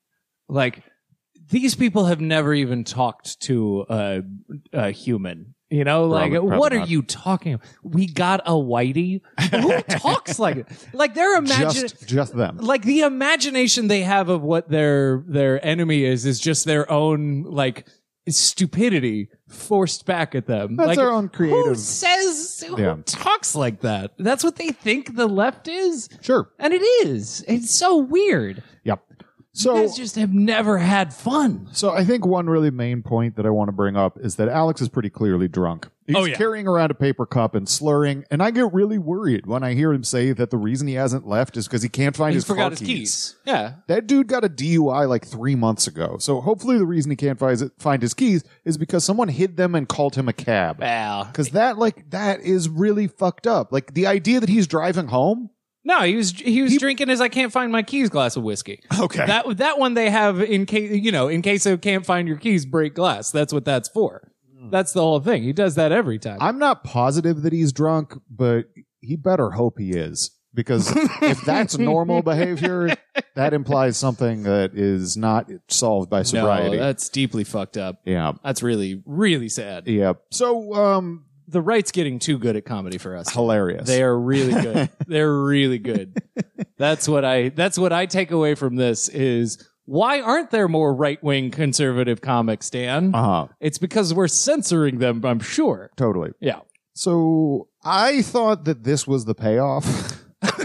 Like, these people have never even talked to a human You know, like, Probably what are not. you talking about? We got a whitey? Who talks like it? Like, they're Just them. like, the imagination they have of what their enemy is just their own, like, stupidity forced back at them. That's like, their own creative. Who talks like that? That's what they think the left is? Sure. And it is. It's so weird. Yep. So you guys just have never had fun. So I think one really main point that I want to bring up is that Alex is pretty clearly drunk. He's carrying around a paper cup and slurring, and I get really worried when I hear him say that the reason he hasn't left is because he can't find his forgot car his keys. keys. Yeah. That dude got a DUI like 3 months ago. So hopefully the reason he can't find his keys is because someone hid them and called him a cab. Well, because that is really fucked up. Like the idea that he's driving home. No, he was drinking his I can't find my keys glass of whiskey. Okay. That one they have in case of can't find your keys, break glass. That's what that's for. That's the whole thing. He does that every time. I'm not positive that he's drunk, but he better hope he is. Because if that's normal behavior, that implies something that is not solved by sobriety. No, that's deeply fucked up. Yeah. That's really, really sad. Yeah. So, the right's getting too good at comedy for us. Hilarious. They are really good. They're really good. That's what I take away from this is why aren't there more right-wing conservative comics, Dan? Uh-huh. It's because we're censoring them, I'm sure. Totally. Yeah. So I thought that this was the payoff.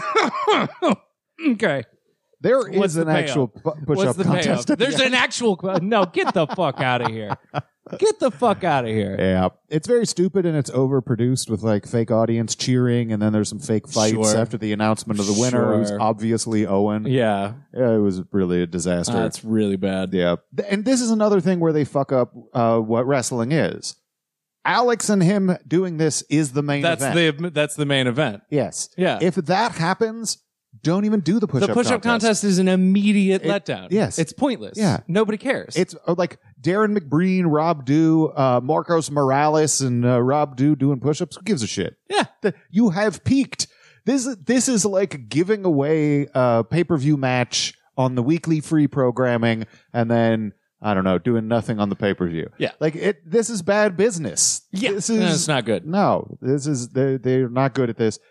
Okay. There What's is an the actual payoff? push-up What's the contest. payoff? There's an actual... No, get the fuck out of here. Get the fuck out of here. Yeah. It's very stupid and it's overproduced with like fake audience cheering and then there's some fake fights Sure. after the announcement of the winner who's Sure. obviously Owen. Yeah. It was really a disaster. That's really bad. Yeah. And this is another thing where they fuck up what wrestling is. Alex and him doing this is the main event. That's the main event. Yes. Yeah. If that happens, don't even do the push-up The push-up contest is an immediate letdown. Yes. It's pointless. Yeah. Nobody cares. It's like Darren McBreen, Rob Dew, Marcos Morales, and Rob Dew doing push-ups. Who gives a shit? Yeah. You have peaked. This is like giving away a pay-per-view match on the weekly free programming and then, I don't know, doing nothing on the pay-per-view. Yeah. Like this is bad business. Yeah. This is, No, it's not good. No, they're not good at this.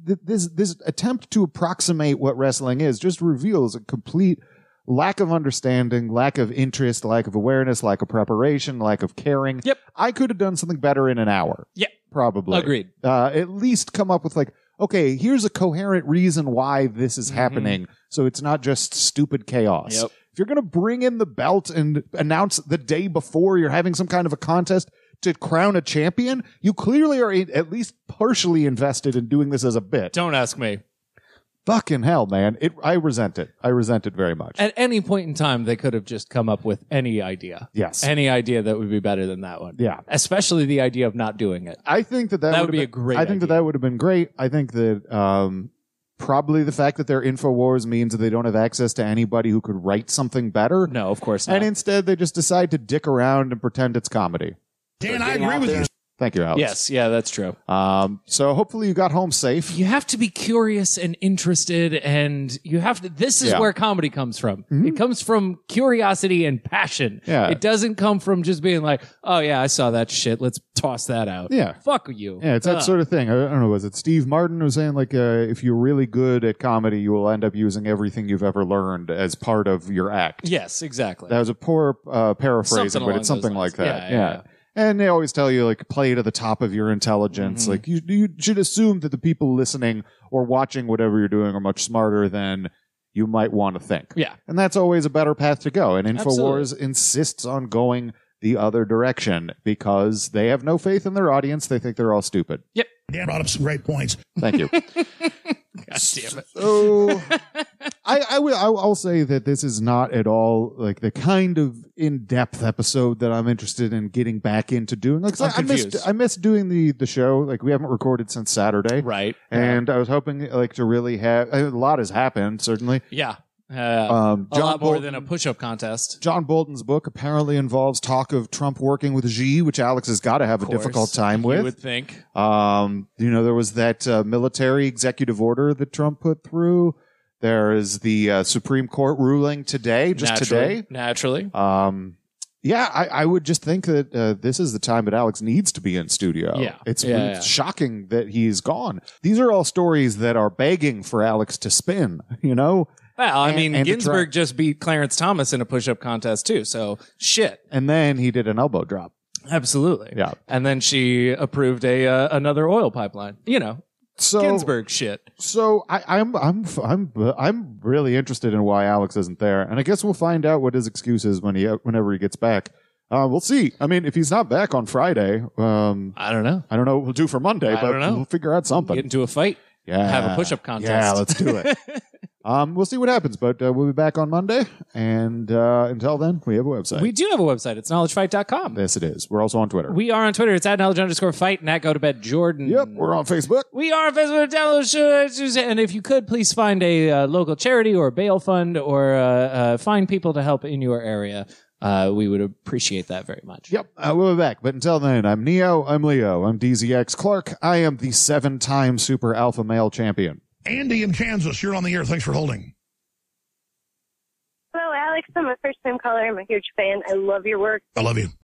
This attempt to approximate what wrestling is just reveals a complete lack of understanding, lack of interest, lack of awareness, lack of preparation, lack of caring. Yep. I could have done something better in an hour. Yeah. Probably. Agreed. At least come up with like, okay, here's a coherent reason why this is happening. So it's not just stupid chaos. Yep. If you're going to bring in the belt and announce the day before you're having some kind of a contest to crown a champion, you clearly are at least partially invested in doing this as a bit. Don't ask me. Fucking hell, man. I resent it. I resent it very much. At any point in time, they could have just come up with any idea. Yes. Any idea that would be better than that one. Yeah. Especially the idea of not doing it. I think that would be a great I think that would have been great. I think that probably the fact that they're InfoWars means that they don't have access to anybody who could write something better. No, of course not. And instead they just decide to dick around and pretend it's comedy. Dan, I agree with you. Thank you, Alex. Yes, yeah, that's true. So hopefully you got home safe. You have to be curious and interested, and you have to. This is where comedy comes from. It comes from curiosity and passion. Yeah. It doesn't come from just being like, "Oh yeah, I saw that shit. Let's toss that out." Yeah. Fuck you. Yeah, it's that sort of thing. I don't know, was it Steve Martin who was saying like, if you're really good at comedy, you will end up using everything you've ever learned as part of your act. Yes, exactly. That was a poor paraphrasing, Something but it's along something those like lines. that. Yeah. And they always tell you, like, play to the top of your intelligence. Like, you should assume that the people listening or watching whatever you're doing are much smarter than you might want to think. Yeah. And that's always a better path to go. And InfoWars Absolutely. insists on going the other direction because they have no faith in their audience. They think they're all stupid. Yep. Dan brought up some great points. Thank you. God damn it. So I'll say that this is not at all like the kind of in-depth episode that I'm interested in getting back into doing. Like, I missed doing the show. Like, we haven't recorded since Saturday. Right. And I was hoping like to really have a lot has happened, certainly. Yeah. John a lot more Bolton- than a push-up contest. John Bolton's book apparently involves talk of Trump working with Xi, which Alex has got to have a difficult time with. You would think. There was that military executive order that Trump put through. There is the Supreme Court ruling today, just today. Naturally. Yeah, I would just think that this is the time that Alex needs to be in studio. Yeah. It's shocking that he's gone. These are all stories that are begging for Alex to spin, you know? Well, I mean, and Ginsburg just beat Clarence Thomas in a push-up contest, too, so shit. And then he did an elbow drop. Absolutely. Yeah. And then she approved another oil pipeline. You know, Ginsburg shit. So I'm really interested in why Alex isn't there, and I guess we'll find out what his excuse is whenever he gets back. We'll see. I mean, if he's not back on Friday, I don't know. I don't know what we'll do for Monday, but we'll figure out something. Get into a fight. Yeah. Have a push-up contest. Yeah, let's do it. We'll see what happens, but we'll be back on Monday. And until then, we have a website. We do have a website. It's knowledgefight.com. Yes, it is. We're also on Twitter. We are on Twitter. It's @knowledge_fight and @GoToBedJordan. Yep, we're on Facebook. We are on Facebook. Download, and if you could, please find a local charity or bail fund or find people to help in your area. We would appreciate that very much. Yep, we'll be back. But until then, I'm Neo, I'm Leo, I'm DZX Clark. I am the 7-time Super Alpha Male Champion. Andy in Kansas, you're on the air. Thanks for holding. Hello, Alex. I'm a first-time caller. I'm a huge fan. I love your work. I love you.